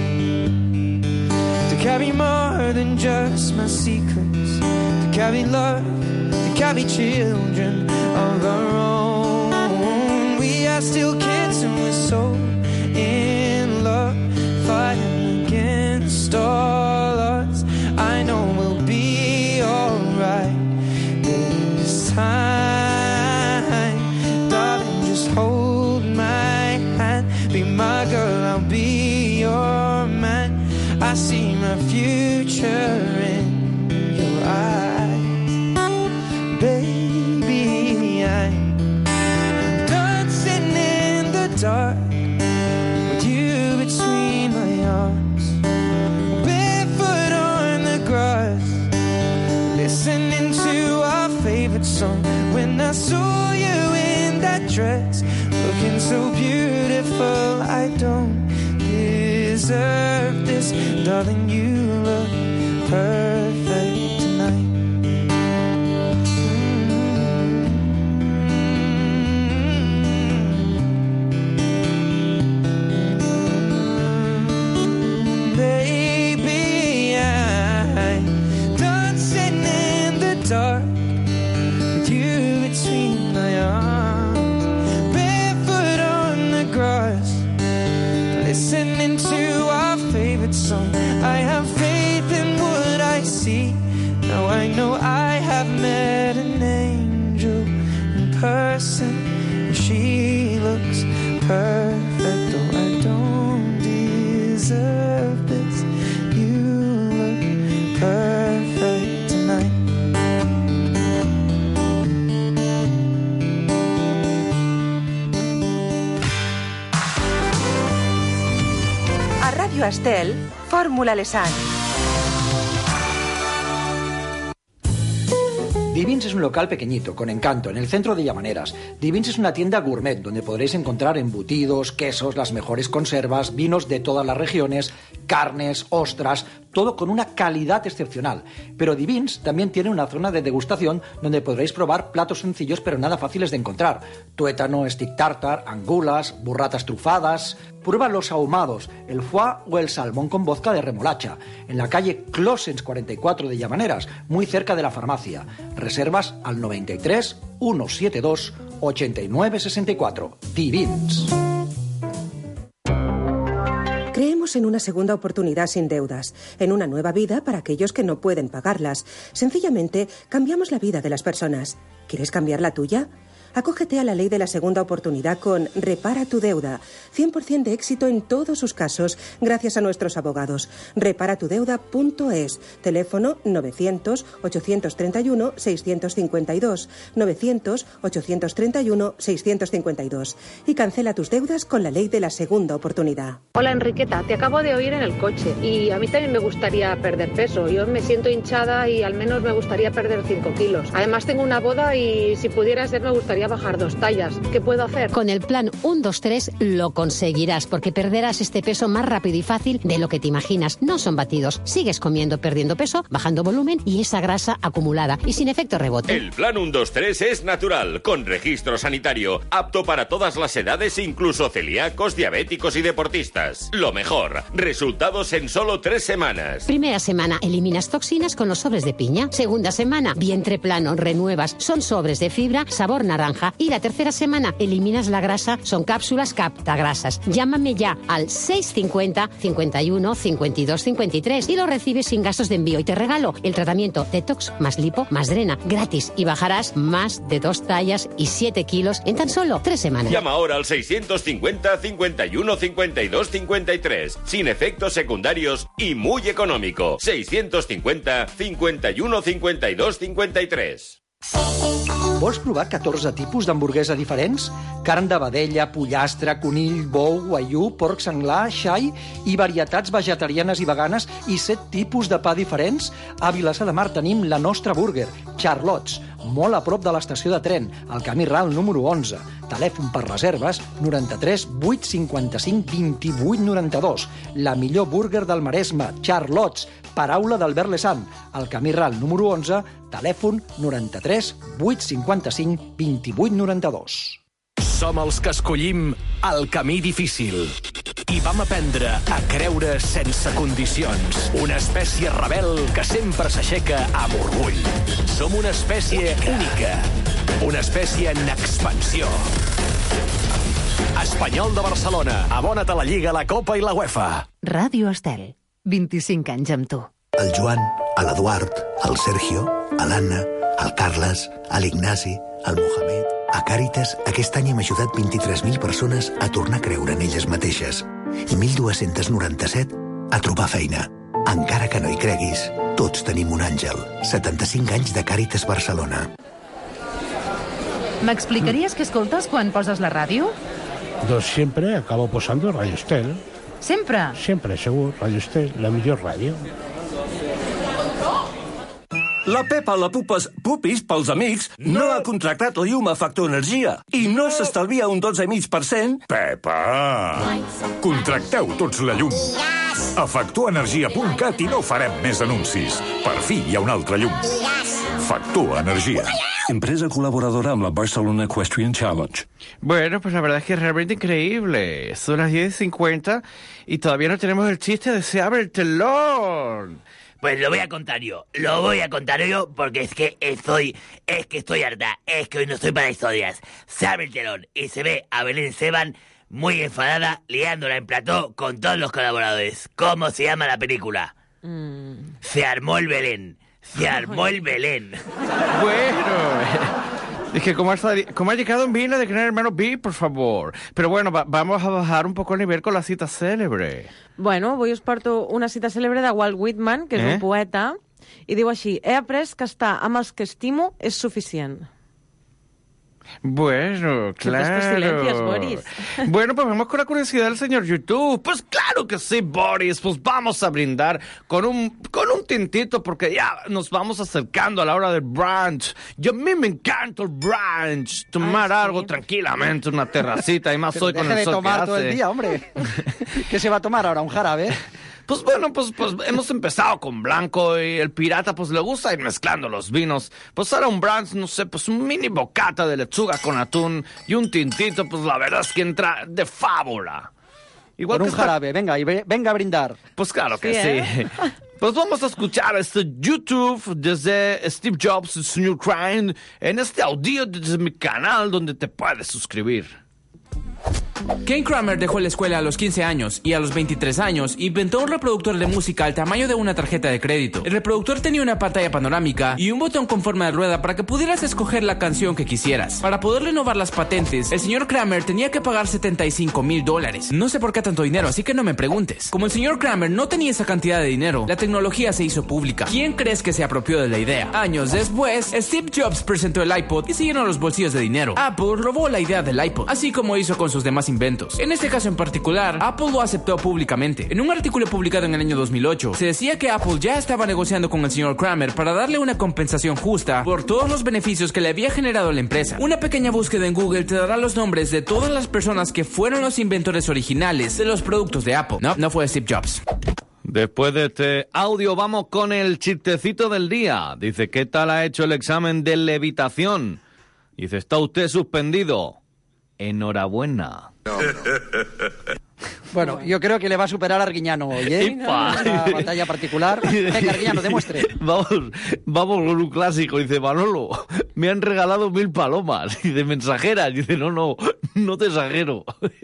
to carry more than just my secrets, to carry love, to carry children of our own. We are still kids and we're so in love, fighting against all odds. I know we'll be alright this time. Darling, just hold my hand, be my girl, I'll be your man. I see my future in your eyes. Baby, I'm dancing in the dark with you between my arms, barefoot on the grass, listening to our favorite song. When I saw you in that dress, looking so beautiful, I don't deserve this. Darling, you look perfect tonight. Mm-hmm. Baby, I'm dancing in the dark with you between my arms, barefoot on the grass, listening to our favorite song. I have faith in what I see. Now I know I have met an angel in person, and she looks perfect. Though I don't deserve this, you look perfect tonight. A Ràdio Estel, Fórmula Lesan. Divins es un local pequeñito, con encanto, en el centro de Llamaneras. Divins es una tienda gourmet donde podréis encontrar embutidos, quesos, las mejores conservas, vinos de todas las regiones, carnes, ostras, todo con una calidad excepcional. Pero Divins también tiene una zona de degustación donde podréis probar platos sencillos pero nada fáciles de encontrar. Tuétano, stick tartar, angulas, burratas trufadas. Prueba los ahumados, el foie o el salmón con vodka de remolacha, en la calle Closens cuarenta y cuatro de Llamaneras, muy cerca de la farmacia. Reservas al noventa y tres, ciento setenta y dos, ochenta y nueve sesenta y cuatro. Divins. Creemos en una segunda oportunidad sin deudas, en una nueva vida para aquellos que no pueden pagarlas. Sencillamente, cambiamos la vida de las personas. ¿Quieres cambiar la tuya? Acógete a la ley de la segunda oportunidad con Repara tu deuda. cien por ciento de éxito en todos sus casos, gracias a nuestros abogados. repara tu deuda punto es. Teléfono novecientos, ochocientos treinta y uno, seiscientos cincuenta y dos. novecientos, ochocientos treinta y uno, seiscientos cincuenta y dos. Y cancela tus deudas con la ley de la segunda oportunidad. Hola Enriqueta, te acabo de oír en el coche y a mí también me gustaría perder peso. Yo me siento hinchada y al menos me gustaría perder cinco kilos. Además tengo una boda y si pudiera ser me gustaría bajar dos tallas. ¿Qué puedo hacer? Con el plan uno dos tres lo conseguirás porque perderás este peso más rápido y fácil de lo que te imaginas. No son batidos. Sigues comiendo, perdiendo peso, bajando volumen y esa grasa acumulada y sin efecto rebote. El plan uno dos tres es natural, con registro sanitario, apto para todas las edades, incluso celíacos, diabéticos y deportistas. Lo mejor, resultados en solo tres semanas. Primera semana, eliminas toxinas con los sobres de piña. Segunda semana, vientre plano, renuevas. Son sobres de fibra, sabor naranja. Y la tercera semana, eliminas la grasa. Son cápsulas captagrasas. Llámame ya al seis cincuenta, cincuenta y uno, cincuenta y dos, cincuenta y tres y lo recibes sin gastos de envío. Y te regalo el tratamiento Detox más Lipo más Drena gratis. Y bajarás más de dos tallas y siete kilos en tan solo tres semanas. Llama ahora al seiscientos cincuenta, cincuenta y uno, cincuenta y dos, cincuenta y tres. Sin efectos secundarios y muy económico. seiscientos cincuenta, cincuenta y uno, cincuenta y dos, cincuenta y tres. Vols provar catorze tipus d'hamburguesa diferents? Carn de vedella, pollastre, conill, bou, guaiú, porc senglar, xai i varietats vegetarianes i veganes i set tipus de pa diferents? A Vilassar de Mar tenim la nostra burger, Charlots, molt a prop de l'estació de tren, al camí ral número onze. Telèfon per reserves noranta-tres, vuit cinquanta-cinc, vint-i-vuit noranta-dos. La millor burger del Maresme, Charlots, paraula d'Albert Lessant, al camí ral número onze, telèfon noranta-tres, vuit cinquanta-cinc, vint-i-vuit noranta-dos. Som els que escollim el camí difícil i vam aprendre a creure sense condicions. Una espècie rebel que sempre s'aixeca amb orgull. Som una espècie única, una espècie en expansió. Espanyol de Barcelona, abona't a la Lliga, la Copa i la UEFA. Ràdio Estel, vint-i-cinc anys amb tu. El Joan, l'Eduard, el Sergio, l'Anna, el Carles, l'Ignasi, el Mohamed... A Càritas, aquest any hem ajudat vint-i-tres mil persones a tornar a creure en elles mateixes i mil dos-cents noranta-set a trobar feina. Encara que no hi creguis, tots tenim un àngel. setanta-cinc anys de Càritas Barcelona. M'explicaries què escoltes quan poses la ràdio? Doncs sempre acabo posando Radio Estel. Sempre? Sempre, segur. Radio Estel, la millor ràdio. La Pepa la Pupes Pupis pels amics no ha contractat la llum a Factor Energia i no s'estalvia un dotze coma cinc per cent. Pepa! Contracteu tots la llum. A factor energia punt cat i no farem més anuncis. Per fi hi ha un altre llum. Factor Energia. Empresa colaboradora amb la Barcelona Equestrian Challenge. Bueno, pues la verdad es que es realmente increíble. Son las diez cincuenta y todavía no tenemos el chiste de Se abre el telón. Pues lo voy a contar yo, lo voy a contar yo porque es que estoy, es que estoy harta, es que hoy no estoy para historias. Se abre el telón y se ve a Belén Esteban muy enfadada, liándola en plató con todos los colaboradores. ¿Cómo se llama la película? Mm. Se armó el Belén, se armó el Belén. Bueno... Es que como ha, como ha llegado un vino de Gran Hermano B, por favor. Pero bueno, va, vamos a bajar un poco el nivel con la cita cèlebre. Bueno, avui us porto una cita cèlebre de Walt Whitman, que és eh? un poeta, i diu així: he après que estar amb els que estimo és suficient. Bueno, claro. Estos silencios, Boris. Bueno, pues vamos con la curiosidad del señor YouTube. Pues claro que sí, Boris. Pues vamos a brindar con un, con un tintito porque ya nos vamos acercando a la hora del brunch. Yo a mí me encanta el brunch. Tomar Ay, sí. algo tranquilamente, una terracita y más Pero hoy con deje el de sol tomar que todo hace. el día, hombre. ¿Qué se va a tomar ahora? ¿Un jarabe? Pues bueno, pues, pues hemos empezado con blanco y el pirata pues le gusta ir mezclando los vinos. Pues ahora un brunch, no sé, pues un mini bocata de lechuga con atún y un tintito, pues la verdad es que entra de fábula. Igual con un que esta- jarabe, venga, y ve- venga a brindar. Pues claro que Sí, sí. ¿eh? Pues vamos a escuchar este YouTube desde Steve Jobs y el señor Crane en este audio desde mi canal donde te puedes suscribir. Ken Kramer dejó la escuela a los quince años y a los veintitrés años inventó un reproductor de música al tamaño de una tarjeta de crédito. El reproductor tenía una pantalla panorámica y un botón con forma de rueda para que pudieras escoger la canción que quisieras. Para poder renovar las patentes, el señor Kramer tenía que pagar setenta y cinco mil dólares. No sé por qué tanto dinero, así que no me preguntes. Como el señor Kramer no tenía esa cantidad de dinero, la tecnología se hizo pública. ¿Quién crees que se apropió de la idea? Años después, Steve Jobs presentó el iPod y se llenó los bolsillos de dinero. Apple robó la idea del iPod, así como hizo con sus demás inventos. En este caso en particular, Apple lo aceptó públicamente. En un artículo publicado en el año dos mil ocho, se decía que Apple ya estaba negociando con el señor Kramer para darle una compensación justa por todos los beneficios que le había generado la empresa. Una pequeña búsqueda en Google te dará los nombres de todas las personas que fueron los inventores originales de los productos de Apple. No, no fue Steve Jobs. Después de este audio vamos con el chistecito del día. Dice, ¿qué tal ha hecho el examen de levitación? Dice, ¿está usted suspendido? Enhorabuena. Bueno, yo creo que le va a superar a Arguiñano hoy, ¿eh? Epa. En esta batalla particular. Venga, Arguiñano, demuestre. Vamos, vamos con un clásico. Dice, Manolo, me han regalado mil palomas. Dice, mensajeras. Dice, no, no, no te exagero.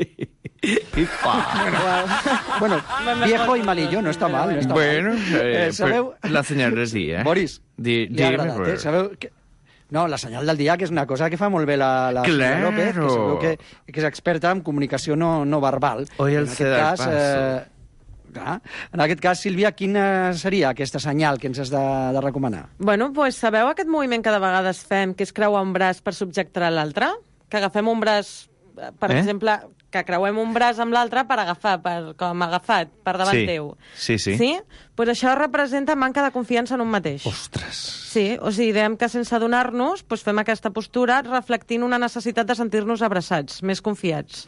Bueno, viejo y malillo, no està mal, no està Bueno, mal. eh, Eh, sabeu... pues, la senyal del dia. Boris, Di, li ha agradat, dime, eh? Sabeu que... No, la senyal del dia, que és una cosa que fa molt bé la, la Claro. senyora López, que sabeu que, que és experta en comunicació no, no verbal. Hoy el En se aquest da el cas, paso. eh, clar, en aquest cas, Sílvia, quina seria aquesta senyal que ens has de, de recomanar? Bueno, pues sabeu aquest moviment que de vegades fem, que és creuar un braç per subjectar l'altre? Que agafem un braç, eh, per Eh? exemple, que creuem un braç amb l'altre per agafar, per, com agafat, per davant Sí. teu. Sí, sí. Sí? Pues això representa manca de confiança en un mateix. Ostres. Sí, o sigui, dèiem que sense adonar-nos pues fem aquesta postura reflectint una necessitat de sentir-nos abraçats, més confiats.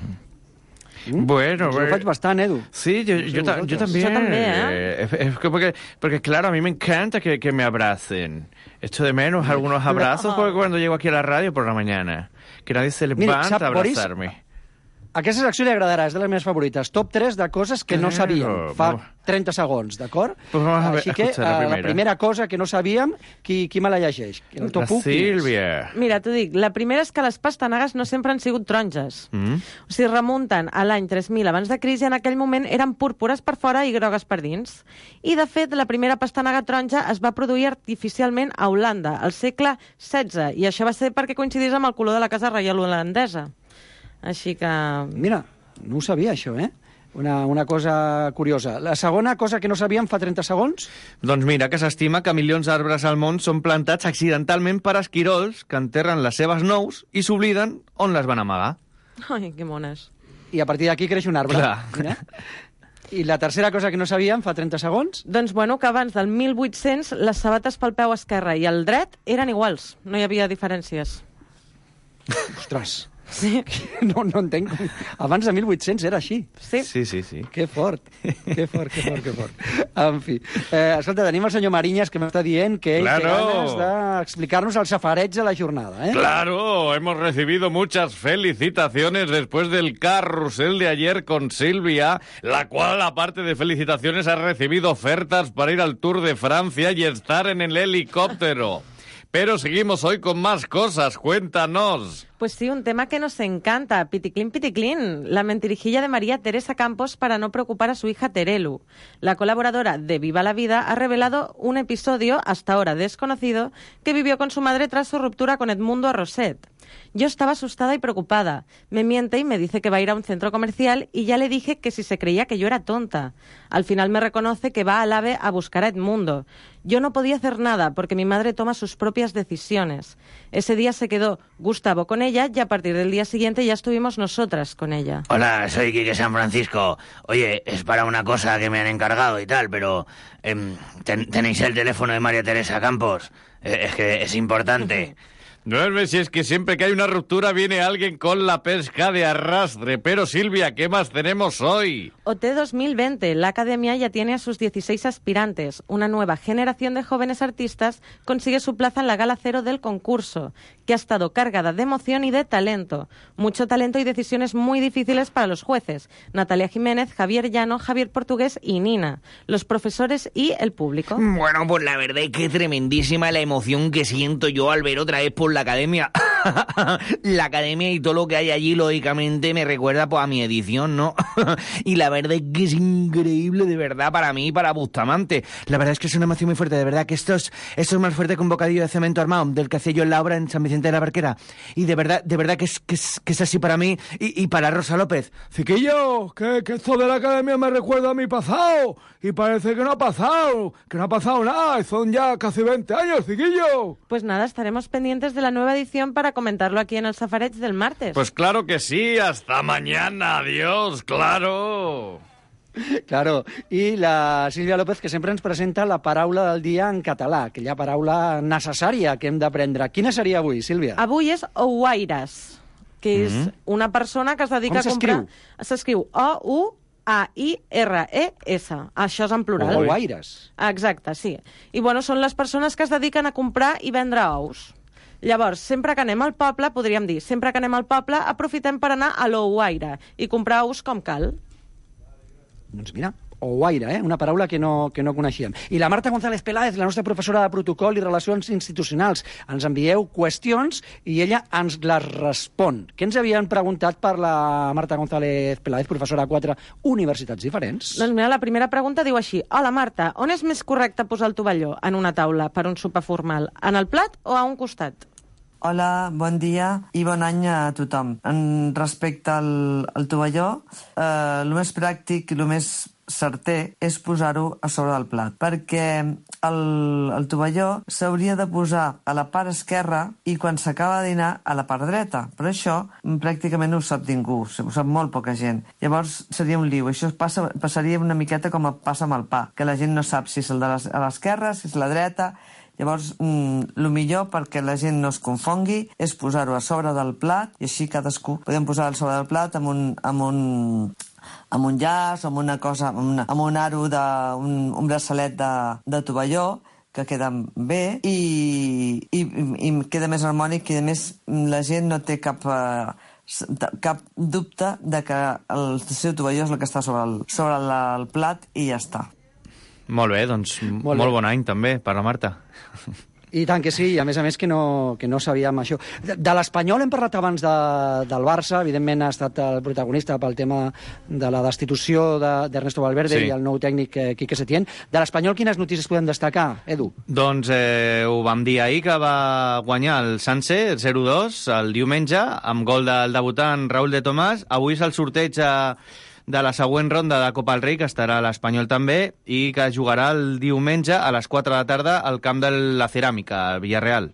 Bueno, Pues lo bueno. faig bastant, Edu. Sí, yo, No sé yo, ta- vosotros. yo también. Yo también, ¿eh? Eh, es- es que porque, porque, claro, a mí me encanta que, que me abracen. Echo de menos algunos abrazos porque cuando llego aquí a la radio por la mañana. Que nadie se Mira, levanta sap, a Boris? abrazarme. Aquesta secció li agradarà, és de les meves favorites. Top tres de coses que no Claro, sabíem fa vamos. trenta segons, d'acord? Pues vamos a ver- Així a que escuchar la eh, la primera. primera cosa que no sabíem, qui, qui me la llegeix? El La topuc, qui és? Sílvia. Mira, t'ho dic, la primera és que les pastanagues no sempre han sigut taronges. Mm. O sigui, remunten a l'any tres mil abans de crisi, en aquell moment eren púrpures per fora i grogues per dins. I, de fet, la primera pastanaga taronja es va produir artificialment a Holanda, al segle setze, i això va ser perquè coincidís amb el color de la Casa Reial holandesa. Així que... Mira, no ho sabia, això, eh? Una, una cosa curiosa. La segona cosa que no sabíem fa trenta segons? Doncs mira, que s'estima que milions d'arbres al món són plantats accidentalment per esquirols que enterren les seves nous i s'obliden on les van amagar. Ai, que mones. I a partir d'aquí creix un arbre. Clar. Mira. I la tercera cosa que no sabíem fa trenta segons? Doncs, bueno, que abans del mil vuit-cents les sabates pel peu esquerre i el dret eren iguals. No hi havia diferències. Ostres. Sí. No, no entenc. Com... Abans de mil vuit-cents era així. Sí. Sí, sí, sí. Que fort, que fort, que fort, que fort. En fi. Eh, escolta, tenim el senyor Mariñas que m'està dient que ell Claro. té ganes d'explicar-nos el safareig de la jornada. Eh? Claro, hemos recibido muchas felicitaciones después del carrusel de ayer con Silvia, la cual, aparte de felicitaciones, ha recibido ofertas para ir al Tour de Francia y estar en el helicóptero. Pero seguimos hoy con más cosas, cuéntanos. Pues sí, un tema que nos encanta, Piticlin Piticlin, la mentirijilla de María Teresa Campos para no preocupar a su hija Terelu. La colaboradora de Viva la Vida ha revelado un episodio, hasta ahora desconocido, que vivió con su madre tras su ruptura con Edmundo Roset. Yo estaba asustada y preocupada. Me miente y me dice que va a ir a un centro comercial y ya le dije que si se creía que yo era tonta. Al final me reconoce que va al AVE a buscar a Edmundo. Yo no podía hacer nada porque mi madre toma sus propias decisiones. Ese día se quedó Gustavo con ella y a partir del día siguiente ya estuvimos nosotras con ella. Hola, soy Quique San Francisco. Oye, es para una cosa que me han encargado y tal, pero eh, ten, ¿tenéis el teléfono de María Teresa Campos? Eh, es que es importante. No, si es que siempre que hay una ruptura viene alguien con la pesca de arrastre. Pero Silvia, ¿qué más tenemos hoy? O T dos mil veinte. La Academia ya tiene a sus dieciséis aspirantes. Una nueva generación de jóvenes artistas consigue su plaza en la gala cero del concurso, que ha estado cargada de emoción y de talento. Mucho talento y decisiones muy difíciles para los jueces. Natalia Jiménez, Javier Llano, Javier Portugués y Nina. Los profesores y el público. Bueno, pues la verdad es que es tremendísima la emoción que siento yo al ver otra vez por la academia. La academia y todo lo que hay allí, lógicamente, me recuerda pues, a mi edición, ¿no? Y la verdad es que es increíble, de verdad, para mí y para Bustamante. La verdad es que es una emoción muy fuerte, de verdad, que esto es, esto es más fuerte que un bocadillo de cemento armado, del que hacía yo en la obra en San Vicente de la Barquera. Y de verdad, de verdad que es, que es, que es así para mí y, y para Rosa López. Ciquillo, que, que esto de la academia me recuerda a mi pasado. Y parece que no ha pasado, que no ha pasado nada. Son ya casi veinte años, Ciquillo. Pues nada, estaremos pendientes de la nueva edición para comentarlo aquí en el Safareig del martes. Pues claro que sí, hasta mañana, adiós, claro. Claro, i la Sílvia López, que sempre ens presenta la paraula del dia en català, aquella paraula necessària que hem d'aprendre. Quina seria avui, Sílvia? Avui és ouaires, que és mm-hmm. una persona que es dedica Com a comprar... S'escriu O U A I R E S. Això és en plural. Ouaires. Exacte, sí. I bueno, són les persones que es dediquen a comprar i vendre ous. Llavors, sempre que anem al poble, podríem dir, sempre que anem al poble, aprofitem per anar a l'ouaire i comprar ous com cal. Doncs mira, ouaire, eh? Una paraula que no, que no coneixíem. I la Marta González Peláez, la nostra professora de protocol i relacions institucionals. Ens envieu qüestions i ella ens les respon. Què ens havien preguntat per la Marta González Peláez, professora de quatre universitats diferents? Doncs mira, la primera pregunta diu així. Hola, Marta, on és més correcte posar el tovalló en una taula per un sopar formal? En el plat o a un costat? Hola, bon dia i bon any a tothom. En respecte al, al tovalló, eh, el més pràctic i el més certer és posar-ho a sobre del plat, perquè el, el tovalló s'hauria de posar a la part esquerra i quan s'acaba de dinar a la part dreta, però això pràcticament no ho sap ningú, ho sap molt poca gent. Llavors seria un liu, això passa, passaria una miqueta com passa amb el pa, que la gent no sap si és el de les, a l'esquerra, si és la dreta. Llavors, mm, el millor perquè la gent no es confongui és posar-ho a sobre del plat i així cadascú podem posar-ho a sobre del plat amb un, amb un, amb un llaç, amb una cosa, amb, una, amb un aro, de, un, un braçalet de, de tovalló que queda bé i, i, i queda més harmònic i a més la gent no té cap... Eh, cap dubte de que el seu tovalló és el que està sobre el, sobre el, el plat i ja està. Molt bé, doncs molt, molt bon any també per la Marta. I tant que sí, i a més a més que no, que no sabíem això. De, de l'Espanyol hem parlat abans de, del Barça, evidentment ha estat el protagonista pel tema de la destitució d'Ernesto Valverde sí. i el nou tècnic eh, Quique Setién. De l'Espanyol quines notícies podem destacar, Edu? Doncs eh, ho vam dir ahir que va guanyar el Sanse, el zero dos, el diumenge, amb gol del debutant Raúl de Tomàs. Avui és el sorteig a... de la següent ronda de Copa del Rei, que estarà a l'Espanyol també, i que jugarà el diumenge a les quatre de la tarda al camp de la Ceràmica, al Villarreal.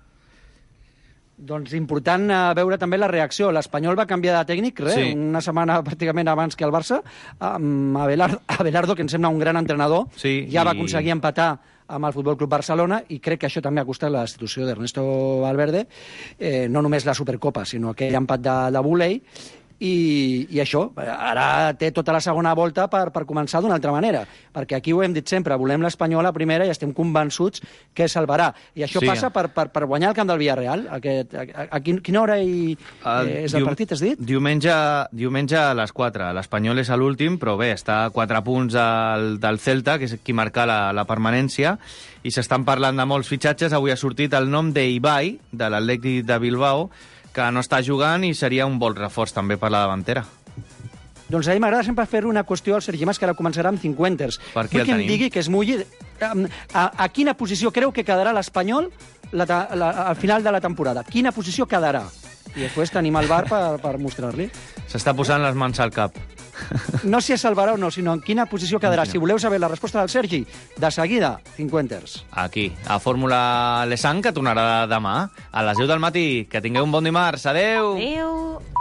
Doncs important uh, veure també la reacció. L'Espanyol va canviar de tècnic, res, sí. una setmana pràcticament abans que el Barça, amb Abelardo, Abelardo, que em sembla un gran entrenador, sí, ja i... va aconseguir empatar amb el Futbol Club Barcelona i crec que això també ha costat la destitució d'Ernesto Valverde, eh, no només la Supercopa, sinó aquell empat de, de vòlei. I, i això, ara té tota la segona volta per, per començar d'una altra manera, perquè aquí ho hem dit sempre, volem l'Espanyol a primera i estem convençuts que salvarà. I això sí. passa per, per, per guanyar el camp del Villarreal. Aquest, a, a, a quina hora hi, eh, és el partit, has dit? Diumenge, diumenge a les quatre. L'Espanyol és l'últim, però bé, està a quatre punts del, del Celta, que és qui marca la, la permanència, i s'estan parlant de molts fitxatges. Avui ha sortit el nom d'Ibai, de l'Atlètic de Bilbao, que no està jugant i seria un bon reforç també per la davantera. Doncs a mi m'agrada sempre fer una qüestió al Sergi Mas, que ara començarà amb cinquanters. Per què el tenim? Vull que em digui, que es mulli, a, a, a quina posició creu que quedarà l'Espanyol la, la, al final de la temporada? Quina posició quedarà? I després tenim el bar per, per mostrar-li. S'està posant les mans al cap. No si es salvarà o no, sinó en quina posició quedarà. Si voleu saber la resposta del Sergi, de seguida, cinquanters. Aquí, a Fórmula Lesan, que tornarà demà a les deu del matí. Que tingueu un bon dimarts. Adeu! Adeu!